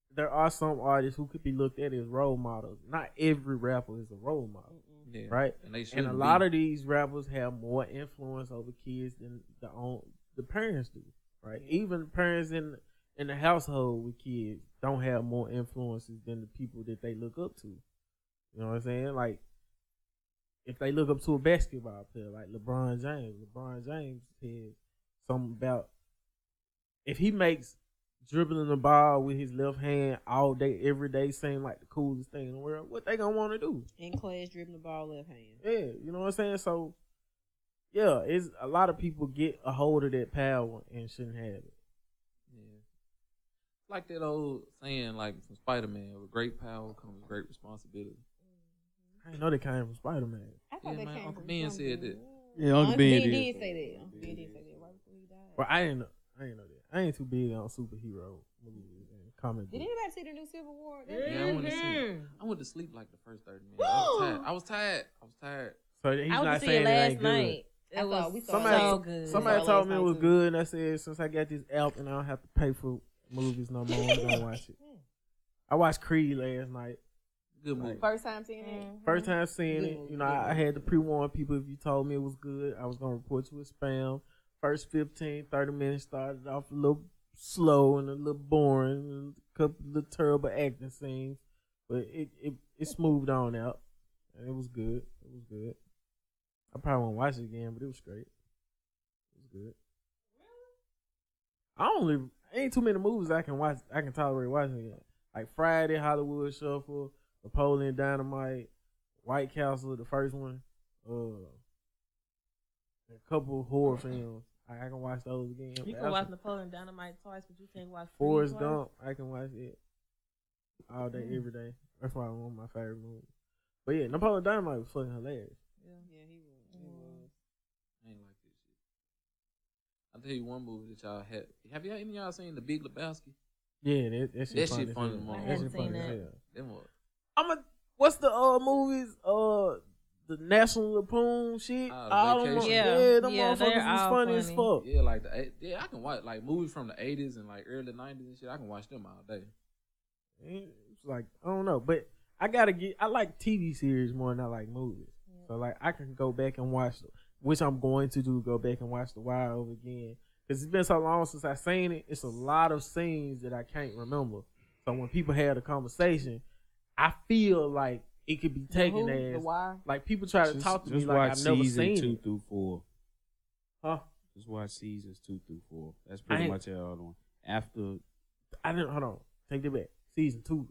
A: there are some artists who could be looked at as role models. Not every rapper is a role model,
D: Yeah.
A: right?
D: And they
A: And
D: shouldn't
A: a lot
D: be.
A: of these rappers have more influence over kids than the own the parents do, right? Even parents in in the household with kids don't have more influences than the people that they look up to. You know what I'm saying? Like, if they look up to a basketball player like LeBron James, LeBron James said something about if he makes dribbling the ball with his left hand all day, every day, seem like the coolest thing in the world, what they gonna want to do?
B: In class, dribbling the ball left hand.
A: Yeah, you know what I'm saying? So, yeah, it's a lot of people get a hold of that power and shouldn't have it.
D: Yeah. Like that old saying, like from Spider Man, with great power comes great responsibility.
A: I didn't know they came from Spider Man.
B: I thought
D: Yeah,
B: they
D: man,
B: came
D: Uncle
B: from
D: Ben
B: something.
D: said that.
E: Yeah, Uncle Ben
B: Ben
E: did.
B: did say that. Uncle Ben did say that right before he died.
A: Well, I didn't know. I didn't know that. I ain't too big on superhero movies and comic
B: Did
A: books.
B: anybody see the new Civil War?
D: Yeah, I went to see it. I went to sleep like the first thirty minutes. I was tired. I was tired. I was tired.
A: So he's
C: I
A: not
C: went to see
A: saying
C: it
A: it
C: last
A: ain't good.
C: night.
B: I
C: It
B: thought
C: was
B: we saw it
A: Somebody,
C: so
B: last-
C: good.
A: somebody
B: We saw it
A: told
B: last
A: me it
B: night,
A: was
B: too.
A: good, and I said since I got this app and I don't have to pay for movies no more, I'm gonna watch it. I watched Creed last night.
D: Good movie.
B: First time seeing it.
A: First time seeing
B: Good
A: it,
B: movie,
A: you know,
B: good
A: I, I
B: movie.
A: had to pre-warn people if you told me it was good, I was gonna report you as spam. First fifteen, thirty minutes started off a little slow and a little boring, and a couple of little terrible acting scenes, but it it, it smoothed on out, and it was good. It was good. I probably won't watch it again, but it was great. It was good. I only ain't too many movies I can watch. I can tolerate watching again. Like Friday, Hollywood Shuffle, Napoleon Dynamite, White Castle, the first one, uh, a couple of horror films. I, I can watch those again.
C: You
A: But
C: can watch
A: after
C: Napoleon Dynamite twice, but you can't watch Creed
A: Forrest
C: twice.
A: Gump, I can watch it all day,
C: Mm.
A: every day. That's why one of my favorite movies. But yeah, Napoleon Dynamite was fucking hilarious.
B: Yeah, yeah, he was. He was.
D: I ain't like this shit. I'll tell you one movie that y'all had. Have y'all any of y'all seen The Big Lebowski?
A: Yeah, that, that shit
D: That
A: funny.
D: shit
A: as
D: funny,
A: hell.
D: man. I
A: That
C: hadn't
A: shit funny
C: seen
A: as
C: that.
A: hell.
D: Them was.
A: I'm a. What's the uh movies? Uh, the National Lampoon shit.
D: Ah, The
A: all them,
D: Vacation.
A: yeah,
C: Yeah,
A: them
C: yeah,
A: motherfuckers
C: they're
A: was
C: all
A: funny, as
C: funny.
A: fuck.
D: Yeah, like the eight- yeah, I can watch like movies from the eighties and like early nineties and shit. I can watch them all day.
A: It's like I don't know, but I gotta get. I like T V series more than I like movies. So like I can go back and watch, which I'm going to do. Go back and watch The Wire over again because it's been so long since I seen it. It's a lot of scenes that I can't remember. So when people had a conversation, I feel like it could be taken
B: Who?
A: as
B: The Wire.
A: like people try to
E: Just,
A: talk to
E: just
A: me like
E: watch
A: I've never
E: season
A: seen
E: two
A: it.
E: through four.
A: Huh?
E: Just watch seasons two through four. That's
A: I
E: pretty
A: ain't-
E: much all the one. After
A: I didn't. Hold on. Take that back. Season two.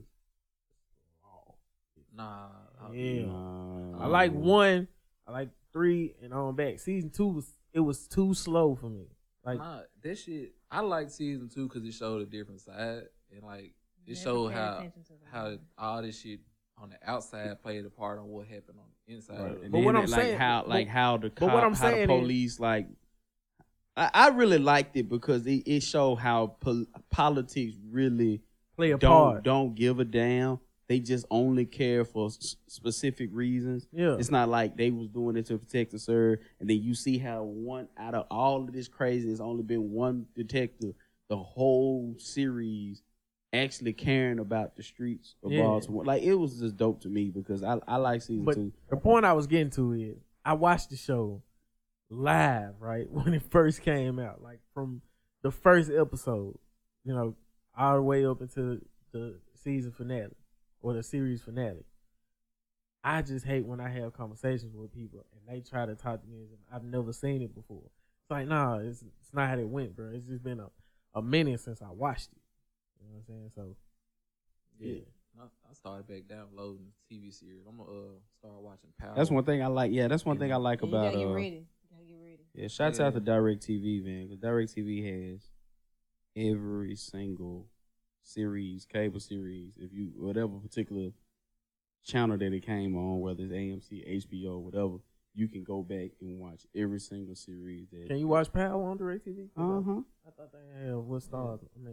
D: Nah. I-
A: Yeah.
E: uh,
A: I like one. I like three and on back. Season two was it was too slow for me. Like
D: Nah, that shit. I like season two because it showed a different side and like it
C: Never
D: showed
C: paid
D: how
C: attention to the
D: how
C: movie.
D: all this shit on the outside played a part on what happened on the inside.
E: Right.
D: Of
E: And
A: But
E: then
A: what
E: it,
A: I'm
E: like
A: saying-
E: how
A: but-
E: like how the
A: but
E: cop,
A: what I'm
E: how the
A: saying is-
E: police like I, I really liked it because it, it showed how pol- politics really
A: play a
E: don't
A: part.
E: don't give a damn. They just only care for s- specific reasons.
A: Yeah.
E: It's not like they was doing it to protect the serve, and then you see how one out of all of this crazy, it's only been one detective the whole series actually caring about the streets of
A: Yeah.
E: Baltimore. Like it was just dope to me because I I like season
A: But
E: two.
A: the point I was getting to is I watched the show live, right, when it first came out. Like from the first episode, you know, all the way up into the season finale or the series finale. I just hate when I have conversations with people and they try to talk to me as if I've never seen it before. It's like, nah, it's it's not how it went, bro. It's just been a, a minute since I watched it. You know what I'm saying? So
D: Yeah. I, I started back downloading T V series. I'm gonna uh, start watching Power.
E: That's one thing I like. Yeah, that's one thing I like
B: You
E: about
B: gotta get
E: uh,
B: ready. You gotta get ready.
E: yeah. Shouts
D: Yeah.
E: out to DirecTV, man, because DirecTV has every single series, cable series, if you whatever particular channel that it came on, whether it's A M C, H B O, whatever, you can go back and watch every single series that.
A: can you watch Power on DirecTV?
E: Uh huh.
A: I thought they had what stars. I mean,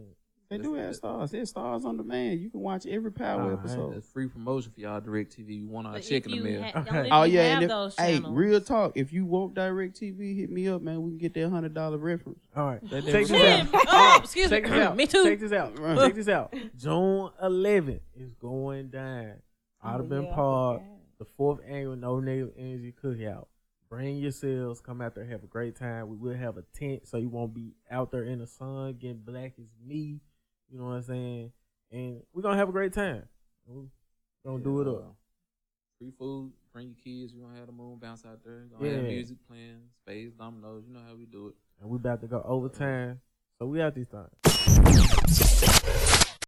E: They do have stars. There's stars on demand. You can watch every Power
A: Alright.
E: episode.
D: That's free promotion for y'all DirecTV. You want our
C: But
D: check
C: if
D: in the
C: you
D: mail.
C: ha-
A: Okay.
C: only if
E: Oh
C: you
E: yeah,
C: have
E: and
C: those
E: if, hey,
C: channels.
E: real talk. If you want DirecTV, hit me up, man. We can get that hundred dollar reference.
A: All right.
E: That
A: Check this
E: never-
A: out.
C: Oh, excuse
A: Check
C: me.
A: this out.
C: Me too.
A: Check this out. Check this out. June eleventh is going down. Audubon
C: Oh, yeah, I
A: Park,
C: forgot.
A: the fourth annual No Negative Energy Cookout. Bring yourselves. Come out there, have a great time. We will have a tent, so you won't be out there in the sun getting black as me. You know what I'm saying? And we're gonna have a great time. We're gonna do it up.
D: Uh, Free food. Bring your kids. We're gonna have the moon bounce out there. Gonna have
A: Yeah.
D: music playing, spades, dominoes. You know how we do it.
A: And we about to go overtime. So we out these times.